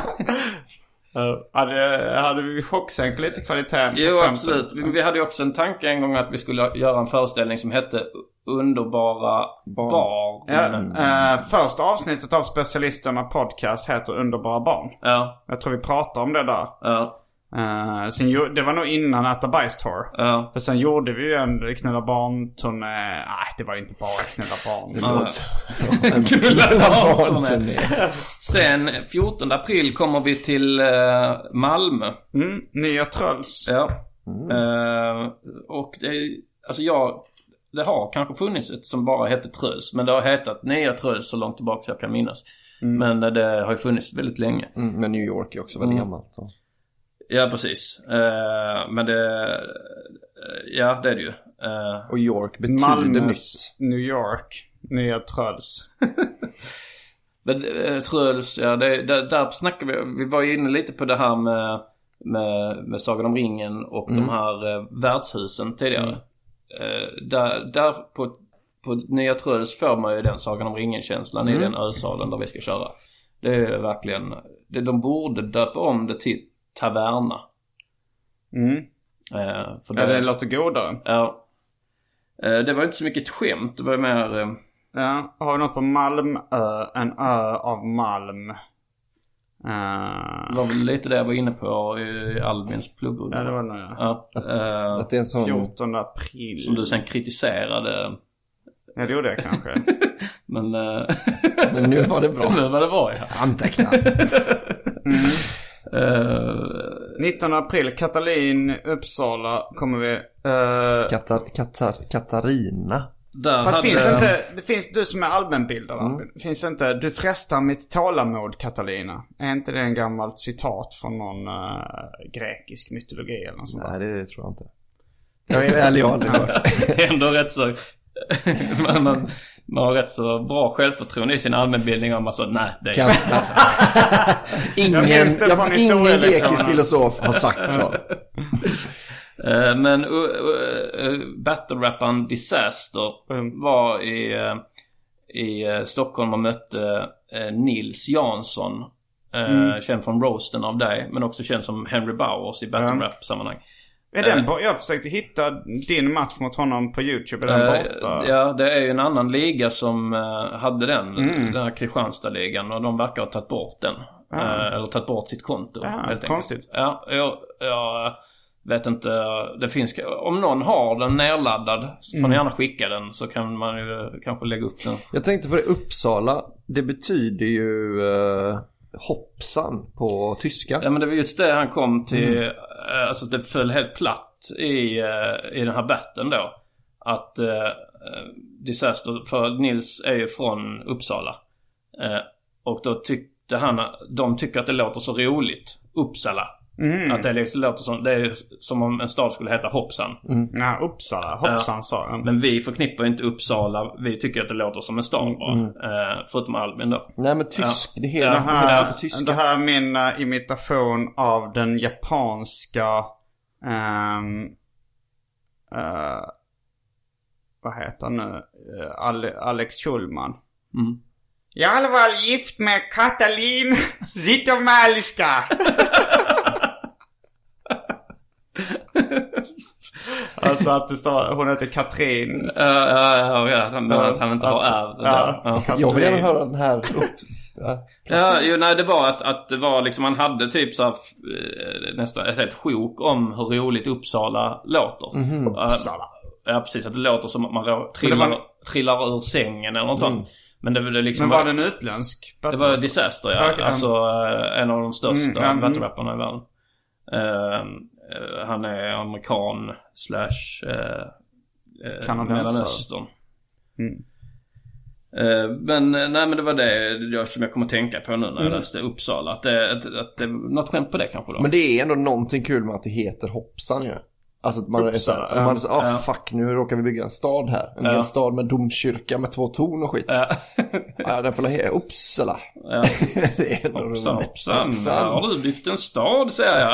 Hade vi chocksänkt lite kvaliteten?
Jo, absolut. Vi hade ju också en tanke en gång att vi skulle göra en föreställning som hette Underbara bar.
Första avsnittet av Specialisterna podcast heter Underbara barn.
Ja.
Jag tror vi pratar om det där.
Ja.
Det var nog innan Äta bajs-tour.
Ja.
För sen gjorde vi ju en knulla barn-turné. Nej, det var inte bara knulla barn.
Knulla barn-turné. Sen 14 april kommer vi till Malmö.
Nya Tröls.
Ja. Och det har kanske funnits ett som bara hette Tröls. Men det har hetat Nya Tröls så långt tillbaka jag kan minnas. Men det har ju funnits väldigt länge.
Men New York är också väldigt gammalt.
Ja, precis. Men ja, det är det ju.
Och York betyder
Malmös New York. Nya Tröls.
Men Tröls, ja, där snackar vi var inne lite på det här med med Sagan om ringen och de här värdshusen tidigare. Där på Nya Tröls får man ju den Sagan om ringen-känslan i den ölsalen där vi ska köra. Det är verkligen... De borde döpa om det till Taverna. För
det låter godare.
Ja. Det var inte så mycket ett skämt. Det var mer...
Ja, har vi något på Malmö? En ö av Malm.
Det var väl lite det jag var inne på i Albins pluggor.
Ja, det var det.
Att det är en sån...
14 april.
Som du sen kritiserade.
Ja, det gjorde jag kanske.
Men
nu var det bra.
Nu var det bra, ja.
Anteckna.
19 april, Katalin, Uppsala kommer vi.
Katarina.
Fast finns inte, det finns du som är allmänbildad. Finns inte, du frestar mitt tålamod, Katalina. Är inte det en gammalt citat från någon grekisk mytologi eller något sånt?
Nej, det tror jag inte. Jag är ärlig, jag har aldrig hört.
Det är ändå rätt så... man har rätt så bra självförtroende i sin allmänbildning om alltså, nej, det är
ingen grekisk filosof har sagt så.
Men battle-rapparen Disaster var i Stockholm och mötte Nils Jansson, känd från roasten av dig, men också känd som Henry Bowers i battle-rap-sammanhang.
Jag försökte hitta din match mot honom på YouTube. Är den borta?
Ja, det är ju en annan liga som hade den här Kristianstad-ligan, och de verkar ha tagit bort den. Eller tagit bort sitt konto. Helt
konstigt.
Ja, jag vet inte. Det finns, om någon har den nedladdad så får ni gärna skicka den, så kan man ju kanske lägga upp den.
Jag tänkte på det, Uppsala, det betyder ju hoppsan på tyska.
Ja, men det var just det han kom till. Alltså det föll helt platt i den här batten då. Att Disaster, för Nils är ju från Uppsala. Och då tyckte de tycker att det låter så roligt, Uppsala. Att det liksom låter som, det är som om en stad skulle heta Hoppsan.
Nej, Uppsala, Hoppsan sa jag.
Men vi förknippar inte Uppsala. Vi tycker att det låter som en stad bara. Förutom Albin då.
Nej, men tysk, det
hela här, det här är min imitation av den japanska vad heter han nu? Alex Schulman. Jag är i alla fall gift med Katalin Zytomierska. Alltså att det står, hon heter Katrin.
Men att han inte har ärr.
Jag vill gärna höra den här
nej, det var att det var liksom, man hade typ så här, nästan ett helt sjok om hur roligt Uppsala låter.
Uppsala.
Ja, precis, att det låter som att man trillar ur sängen eller något sånt. Men det liksom,
men var det en utländsk?
Det var Disaster, ja. Okay. Alltså en av de största battle-rapparna i världen. Han är amerikan / Mellanöstern. Men det var det som jag kommer att tänka på nu när jag läste Uppsala. Att det är något skämt på det kanske då.
Men det är ändå någonting kul med att det heter Hoppsan ju. Alltså att man
Uppsala,
är så här, fuck, nu råkar vi bygga en stad här. En hel stad med domkyrka med 2 torn och skit. Ja, den får heta Uppsala.
Ja.
Det är ändå
Hoppsan. Har du byggt en stad, säger jag.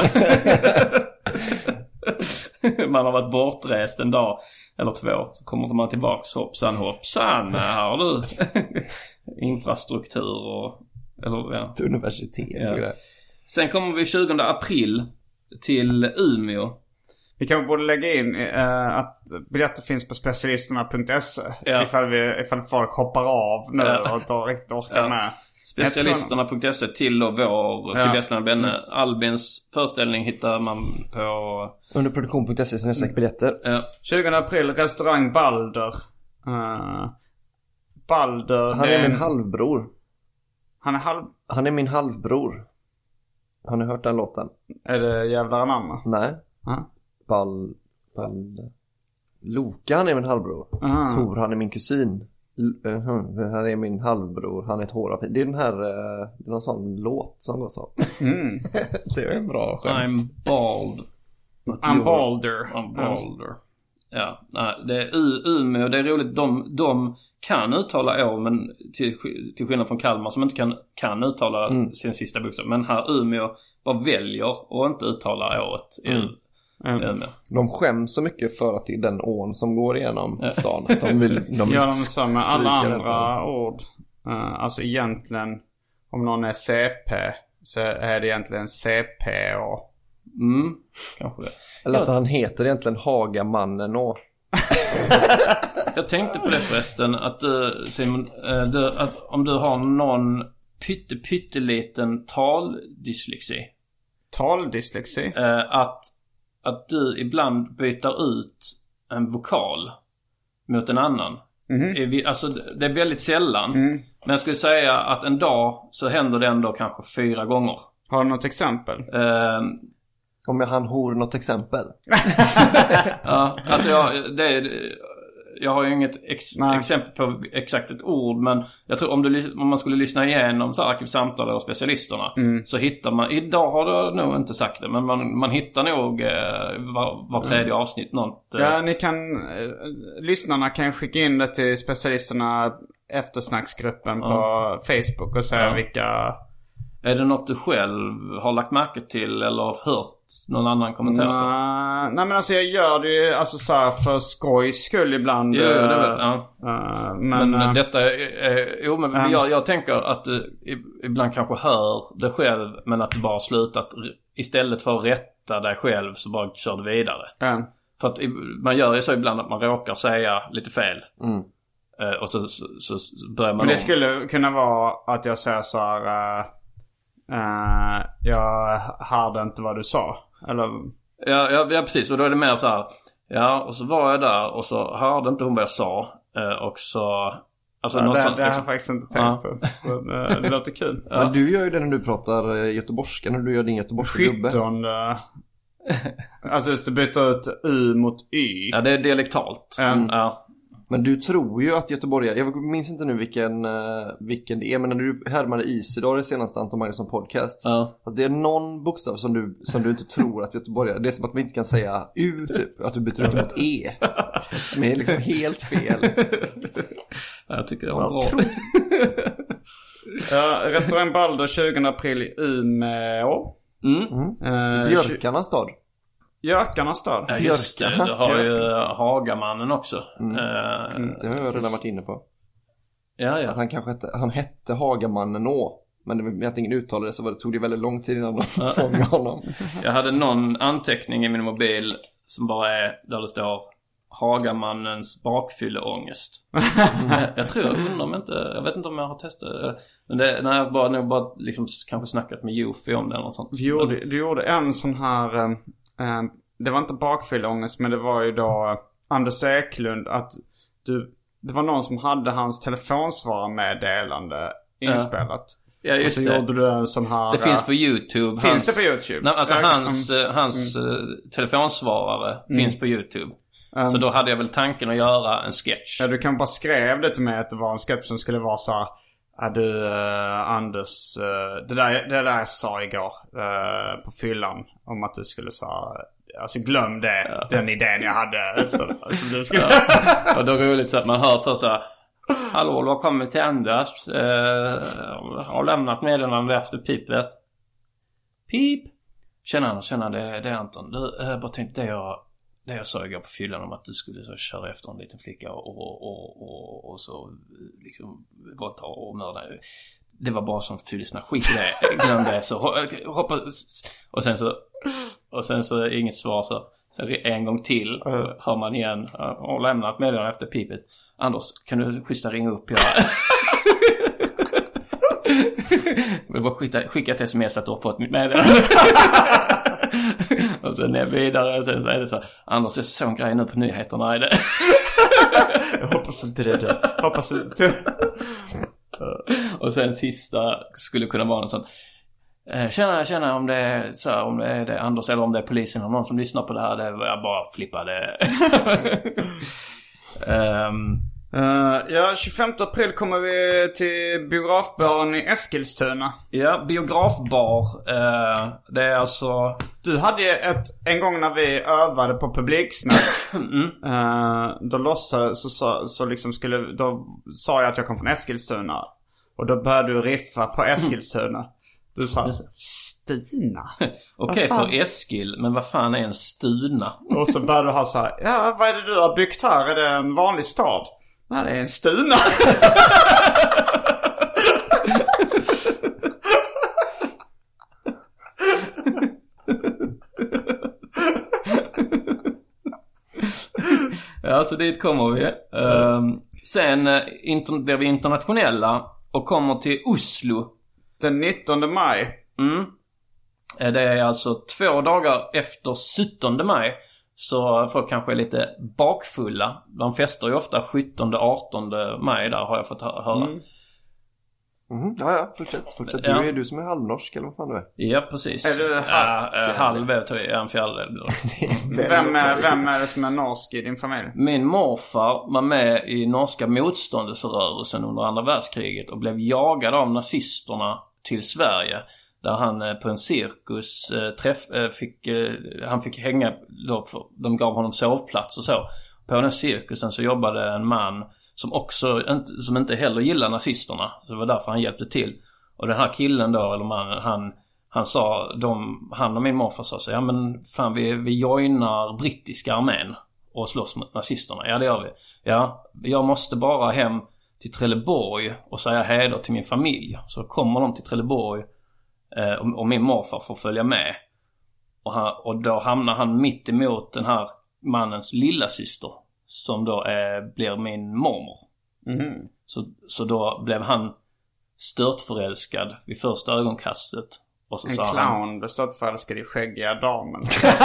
Man har varit bortrest en dag eller 2, så kommer man tillbaks. Hoppsan, här har du infrastruktur och
ett universitet och det.
Sen kommer vi 20 april till Umeå.
Vi kanske borde lägga in att biljetter finns på specialisterna.se ifall folk hoppar av nu och inte riktigt orkar med.
Specialisterna.se till och vår till Västland Benne. Albins föreställning hittar man på
underproduktion.se som är biljetter.
20 april, restaurang Balder. Balder.
Han är min halvbror. Han är min halvbror. Har ni hört den låten? Är det jävlar anamma? Nej. Loka, han är min halvbror. Tor, han är min kusin. Han är min halvbror. Han är ett hårapin. Det är den här det är någon sån låt som går så. Det är en bra skämt.
I'm bald.
I'm balder.
Ja, det är Umeå. Det är roligt. De kan uttala å, men till skillnad från Kalmar som inte kan uttala sin sista bokstav. Men här Umeå bara väljer att inte uttala åt i
De skäms så mycket för att det är den ån som går igenom stan. Att de vill
gör de så med alla andra ord. Alltså egentligen, om någon är CP så är det egentligen CP och...
kanske det.
Eller att han heter egentligen Hagamannen och...
Jag tänkte på det förresten att Simon, att om du har någon pytteliten taldyslexi.
Taldyslexi?
Att du ibland byter ut en vokal mot en annan. Alltså det är väldigt sällan. Men jag skulle säga att en dag så händer det ändå kanske 4 gånger.
Har du något exempel?
Om jag har något exempel.
Ja, alltså jag har ju inget exempel på exakt ett ord, men jag tror om man skulle lyssna igenom så arkivsamtal eller specialisterna så hittar man, idag har du nog inte sagt det, men man hittar nog var tredje avsnitt något.
Ja, lyssnarna kan skicka in det till specialisterna eftersnacksgruppen på Facebook och säga vilka...
Är det något du själv har lagt märke till eller hört någon annan kommentera på?
Nej men alltså jag gör det ju alltså så här för skojs skull ibland.
Ja, det vet jag. Men detta är jag tänker att du ibland kanske hör det själv, men att du bara slutat istället för att rätta dig själv så bara kör du vidare. För att man gör ju så ibland att man råkar säga lite fel. Och så börjar man. Men
det skulle kunna vara att jag säger så här. Jag hörde inte vad du sa. Eller...
Ja, precis. Och då är det mer så här. Ja, och så var jag där och så hörde inte hon vad jag sa. Och så... Alltså
det har jag faktiskt inte tänkt på. Det låter kul.
Men du gör ju det när du pratar göteborgska. När du gör din göteborgska gubbe.
Alltså just du byter ut U mot Y.
Ja, det är dialektalt. Ja.
Men du tror ju att göteborgare, jag minns inte nu vilken det är, men när du härmade Isidor i senaste Anton Magnusson podcast. Alltså det är någon bokstav som du inte tror att göteborgare, det är som att man inte kan säga U typ, att du byter ut mot E. Som är liksom helt fel.
Jag tycker det var bra.
Restaurang Balder 20 april i Umeå.
Björkarnas stad.
Björkarnas stad.
Ja, just det. Du har ju Hagamannen också.
Det har jag redan varit inne på.
Ja.
Att han hette Hagamannen å. Men jag ingen uttalade det, så tog det väldigt lång tid innan de fångade honom.
Jag hade någon anteckning i min mobil som bara är där det står Hagamannens bakfylleångest. Jag vet inte om jag har testat. Men när jag bara liksom kanske snackat med Jofi om det eller något sånt.
Du gjorde en sån här... det var inte bakfylleångest, men det var ju då Anders Eklund att det var någon som hade hans telefonsvararmeddelande inspelat.
Ja, just det.
Gjorde du en sån här...
Det finns på YouTube.
Finns det på YouTube?
Nej, alltså hans telefonsvarare finns på YouTube. Så då hade jag väl tanken att göra en sketch.
Ja, du kan bara skrev det till mig att det var en sketch som skulle vara så här... Anders, det där jag sa igår på fyllan om att du skulle säga, alltså glöm det, den idén jag hade. Så du skulle...
Och då är det roligt så att man hör för så här: hallå, du har kommit till Anders, har lämnat meddelande efter pipet. Pip. Tjena, det är Anton. Du, bara tänkte det jag sa igår på fyllan om att du skulle så köra efter en liten flicka och så liksom våldta och mörda. Det var bara som fyllesna, skit i det. Glöm det, så hoppas. Och sen så inget svar, så sen en gång till hör man igen och lämnat meddelande efter pipet. Anders, kan du schyssta ringa upp? Jag vill bara skicka ett sms att du har fått mitt meddelande. Och sen är vidare, sen så är det så: Anders, jag såg en grej nu på nyheterna i det.
Jag hoppas inte det. Hoppas inte.
Och sen sista skulle kunna vara någon sån: Tjena, om det är det Anders eller om det är polisen, om någon som lyssnar på det här, det var jag bara flippade.
25 april kommer vi till biografbaren i Eskilstuna.
Ja, biografbar. Det är alltså...
Du hade en gång när vi övade på publiksnack. Då låtsades så liksom då sa jag att jag kom från Eskilstuna. Och då började du riffa på Eskilstuna. Du sa Stina.
Okej, för Eskil, men vad fan är en stuna?
Och så började du ha så här: ja, vad är det du har byggt här? Är det en vanlig stad? Nej, det är en stuna.
Ja, så dit kommer vi. Sen blir vi internationella och kommer till Oslo.
Den 19 maj.
Det är alltså 2 dagar efter 17 maj. Så folk kanske är lite bakfulla. De festar ju ofta 17-18 maj, där har jag fått höra.
Ja, fortsätt.
Ja.
Du är du som är halvnorsk eller vad fan du är?
Ja, precis.
Är du
halv är en fjärdedel.
Vem är det som är norsk i din familj?
Min morfar var med i norska motståndsrörelsen under andra världskriget och blev jagad av nazisterna till Sverige. Där han på en cirkus han fick hänga då, för de gav honom sovplats och så. På den cirkusen så jobbade en man som inte heller gillar nazisterna. Så det var därför han hjälpte till. Och den här killen då, eller mannen, han sa, han och min morfar sa så, ja men fan vi joinar brittiska armén och slåss mot nazisterna. Ja, det gör vi. Ja, jag måste bara hem till Trelleborg och säga hej då till min familj. Så kommer de till Trelleborg och min morfar får följa med. Och då hamnar han mitt emot den här mannens lilla syster, som då blir min mormor. Så då blev han störtförälskad vid första ögonkastet. Och så
en clown blev störtförälskad i skäggiga damen.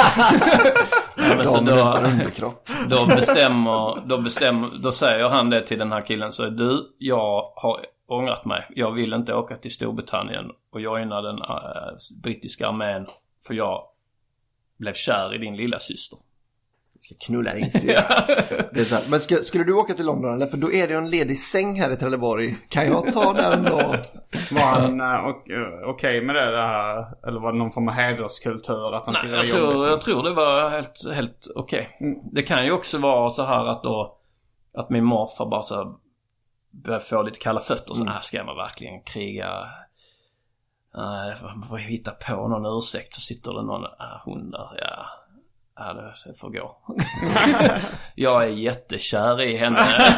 Då säger han det till den här killen. Så jag har ångrat mig. Jag vill inte åka till Storbritannien och joina den brittiska armén, för jag blev kär i din lilla syster.
Ska knulla in sig. Det är så här. Men skulle du åka till London eller? För då är det ju en ledig säng här i Trelleborg. Kan jag ta den då?
Var han okej med det här? Eller var det någon form av hederskultur? Att han
jag tror det var helt okej. Det kan ju också vara så här att min morfar bara så börjar få lite kalla fötter. Så ska man verkligen kriga? Får jag hitta på någon ursäkt, så sitter det någon hund där. Ja, det får gå. Jag är jättekär i henne.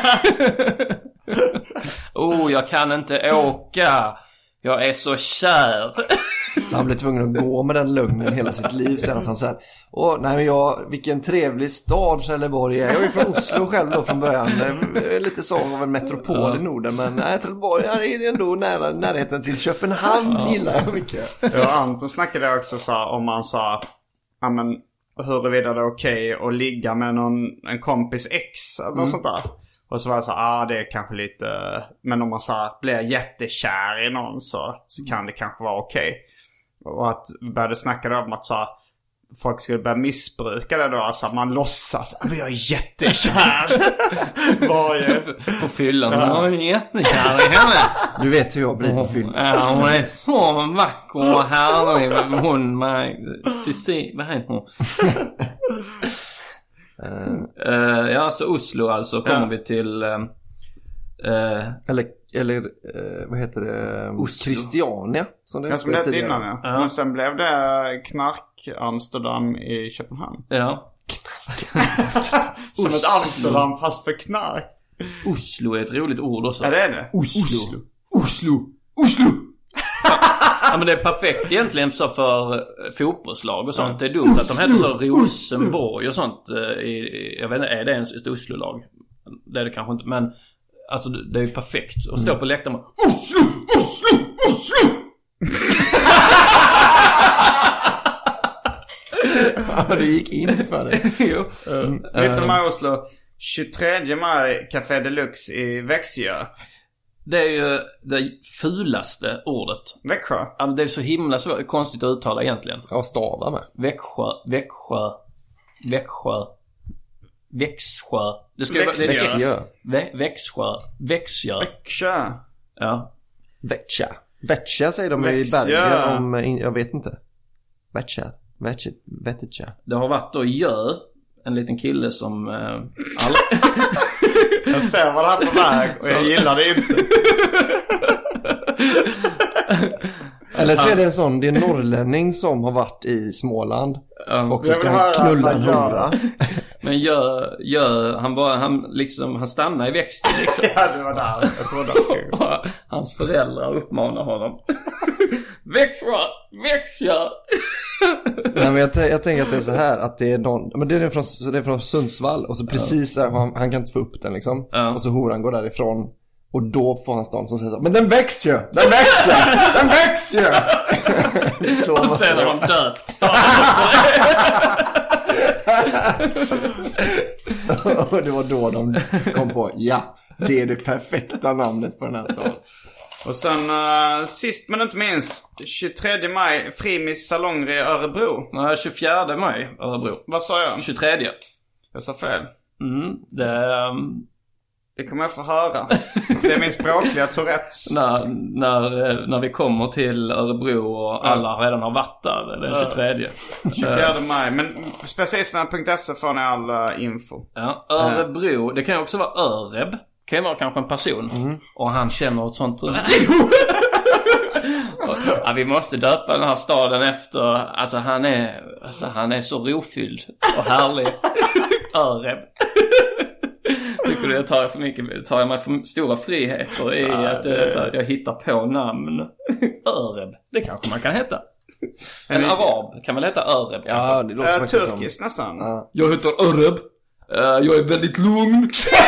Jag kan inte åka. Jag är så kär.
Så han blev tvungen att gå med den lögnen hela sitt liv. Sen att han sa, vilken trevlig stad Trelleborg är. Jag är från Oslo själv då från början. Det är lite så av en metropol i Norden. Men Trelleborg är ändå närheten till Köpenhamn. Gillar jag mycket.
Ja, Anton snackade också om man sa, men huruvida det är okej att ligga med en kompis ex eller något sånt där. Och så var det så det är kanske lite, men om man blir jättekär i någon så kan det kanske vara okej. Och att började snacka om att folk skulle börja missbruka det då, alltså att man låtsas att jag är jättekär.
På fyllan. Jag är jättekär i henne.
Du vet hur jag blir på fyllan.
Ja, hon är så vacker och härlig. Hon med Cici, vad heter hon? Så Oslo alltså kommer vi till
eller vad heter det? Christiania som det
som det innan, ja. Men sen blev det knark Amsterdam i Köpenhamn.
Ja.
Som ett Amsterdam fast för knark.
Oslo är ett roligt ord också.
Ja, det är det.
Oslo. Ja, men det är perfekt egentligen så för fotbollslag och sånt. Det är dumt att de heter så Rosenborg och sånt. Jag vet inte, är det ens ett Oslo-lag? Det är det kanske inte, men alltså det är ju perfekt att stå på läktaren och Oslo!
Ja, du gick in för det.
Jo. 19 maj Oslo, 23 maj Café Deluxe i Växjö.
Det är ju det fulaste ordet.
Växjö?
Ja, det är så himla konstigt att uttala egentligen.
Ja, stava med.
Växjö. Det ska
Växjö.
Ja.
Växjö säger de i Bergen om, jag vet inte. Växjö.
Det har varit då en liten kille som
jag ser vad han är på väg och jag gillar det inte.
Eller så är det en sån, det är en norrlänning som har varit i Småland och så ska han knulla en hora.
Men han stannar i växten liksom.
Ja, det var där. Jag trodde han skulle.
Hans föräldrar uppmanar honom. Väx ja.
Nej, men jag tänker att det är så här att det är någon, men det är från Sundsvall och så precis där, han kan inte få upp den liksom. Och så horan går därifrån. Och då får han stånd som säger så: men den växer ju! Den växer ju! Så
och sen har de döpt.
Och det var då de kom på, ja, det är det perfekta namnet på den här staden.
Och sen sist men inte minst 23 maj Frimis salonger i Örebro.
Nej, 24 maj Örebro.
Vad sa jag?
23.
Jag sa fel. Det kommer jag få höra. Det är min språkliga Tourettes.
När vi kommer till Örebro och alla redan har varit där den 23.
24 maj. Men specialisterna.se får ni all info.
Ja, Örebro, det kan ju också vara Öreb. Kan ju vara kanske en person. Och han känner ett sånt. Ja, vi måste döpa den här staden efter. Alltså han är så rofylld och härlig. Öreb. Tycker du jag tar mig för stora friheter i att så här, jag hittar på namn. Öreb, det kanske man kan heta. En arab kan väl heta Öreb.
Ja, det låter faktiskt
turkisk nästan.
Ja.
Jag heter Öreb. Jag är väldigt lugn.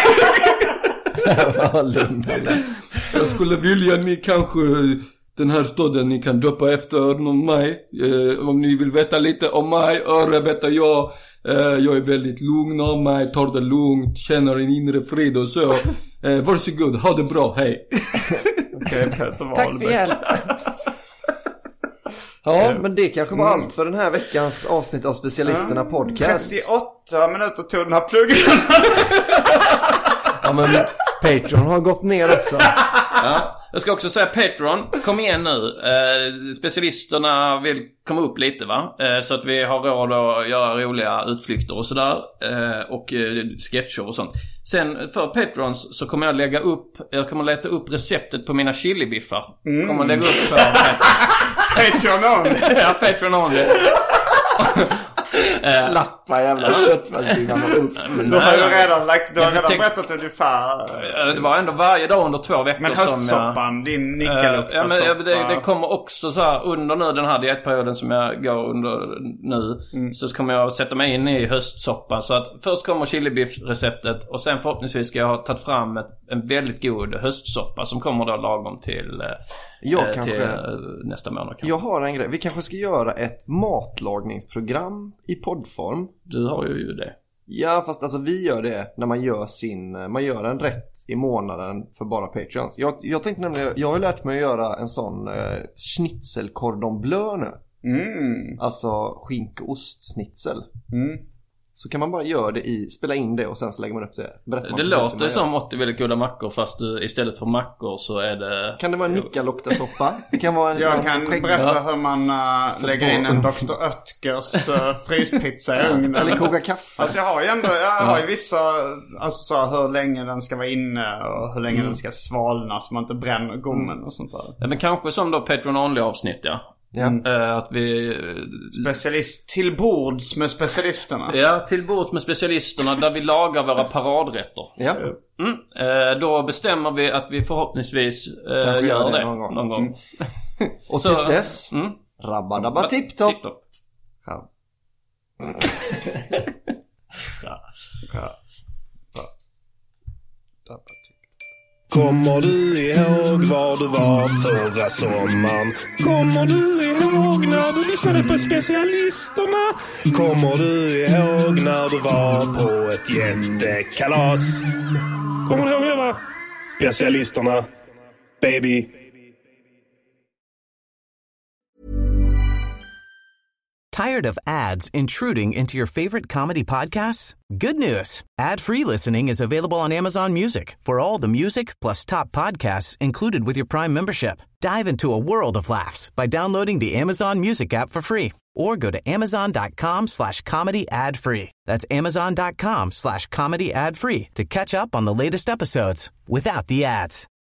Jag skulle vilja ni kanske den här staden ni kan döpa efter mig. Om ni vill veta lite om mig. Öreb heter jag. Jag är väldigt lugn av mig, tar det lugnt, känner en inre frid och så. Varsågod, ha det bra, hej.
Okej, Peter,
tack för hjälp. Ja, men det kanske var allt för den här veckans avsnitt av Specialisterna podcast.
38 minuter tog den här pluggen.
Ja, men Patreon har gått ner också.
Ja, jag ska också säga Patreon, kom igen nu. Specialisterna vill komma upp lite va? Så att vi har råd att göra roliga utflykter och sådär. Och sketcher och sånt. Sen för Patrons så kommer jag kommer leta upp receptet på mina chilibiffar. Kommer lägga upp för
Patreon only.
Ja, Patreon only.
Slappa jävla köttfärsbyggarna och ost.
Du har ju redan berättat ungefär.
Det var ändå varje dag under 2 veckor.
Men höstsoppan, din nickelukta
det kommer också så här under nu den här dietperioden som jag går under nu. Så kommer jag sätta mig in i höstsoppan. Så att först kommer chilibiff-receptet och sen förhoppningsvis ska jag ha tagit fram en väldigt god höstsoppa som kommer då lagom till nästa månad.
Jag har en grej. Vi kanske ska göra ett matlagningsprogram i poddform.
Du har ju det.
Ja, fast alltså vi gör det när man gör en rätt i månaden för bara Patreons. Jag tänkte nämligen, jag har lärt mig att göra en sån schnitzel cordon bleu nu. Alltså skinkost-schnitzel. Så kan man bara göra det spela in det och sen så lägger man upp det.
Det låter som 80 väldigt goda mackor fast istället för mackor så är det...
Kan det vara en nickalokta-soppa? Det kan vara
jag kan berätta hur man lägger in en Dr. Oetkers fryspizza i ugnen.
Eller koka kaffe.
Alltså jag har ju vissa, alltså så hur länge den ska vara inne och hur länge den ska svalna så man inte bränner gommen och sånt där.
Ja, men kanske som då Patreon only avsnitt, ja. Att vi
till bords med specialisterna.
Ja, till bords med specialisterna där vi lagar våra paradrätter.
Ja.
Då bestämmer vi att vi förhoppningsvis gör det någon gång.
Och tills dess rabba tipptopp.
Kommer du ihåg var du var förra sommaren? Kommer du ihåg när du lyssnade på specialisterna? Kommer du ihåg när du var på ett jättekalas? Kommer du ihåg det va? Specialisterna, baby.
Tired of ads intruding into your favorite comedy podcasts? Good news. Ad-free listening is available on Amazon Music for all the music plus top podcasts included with your Prime membership. Dive into a world of laughs by downloading the Amazon Music app for free or go to amazon.com/comedy ad-free. That's amazon.com/comedy ad-free to catch up on the latest episodes without the ads.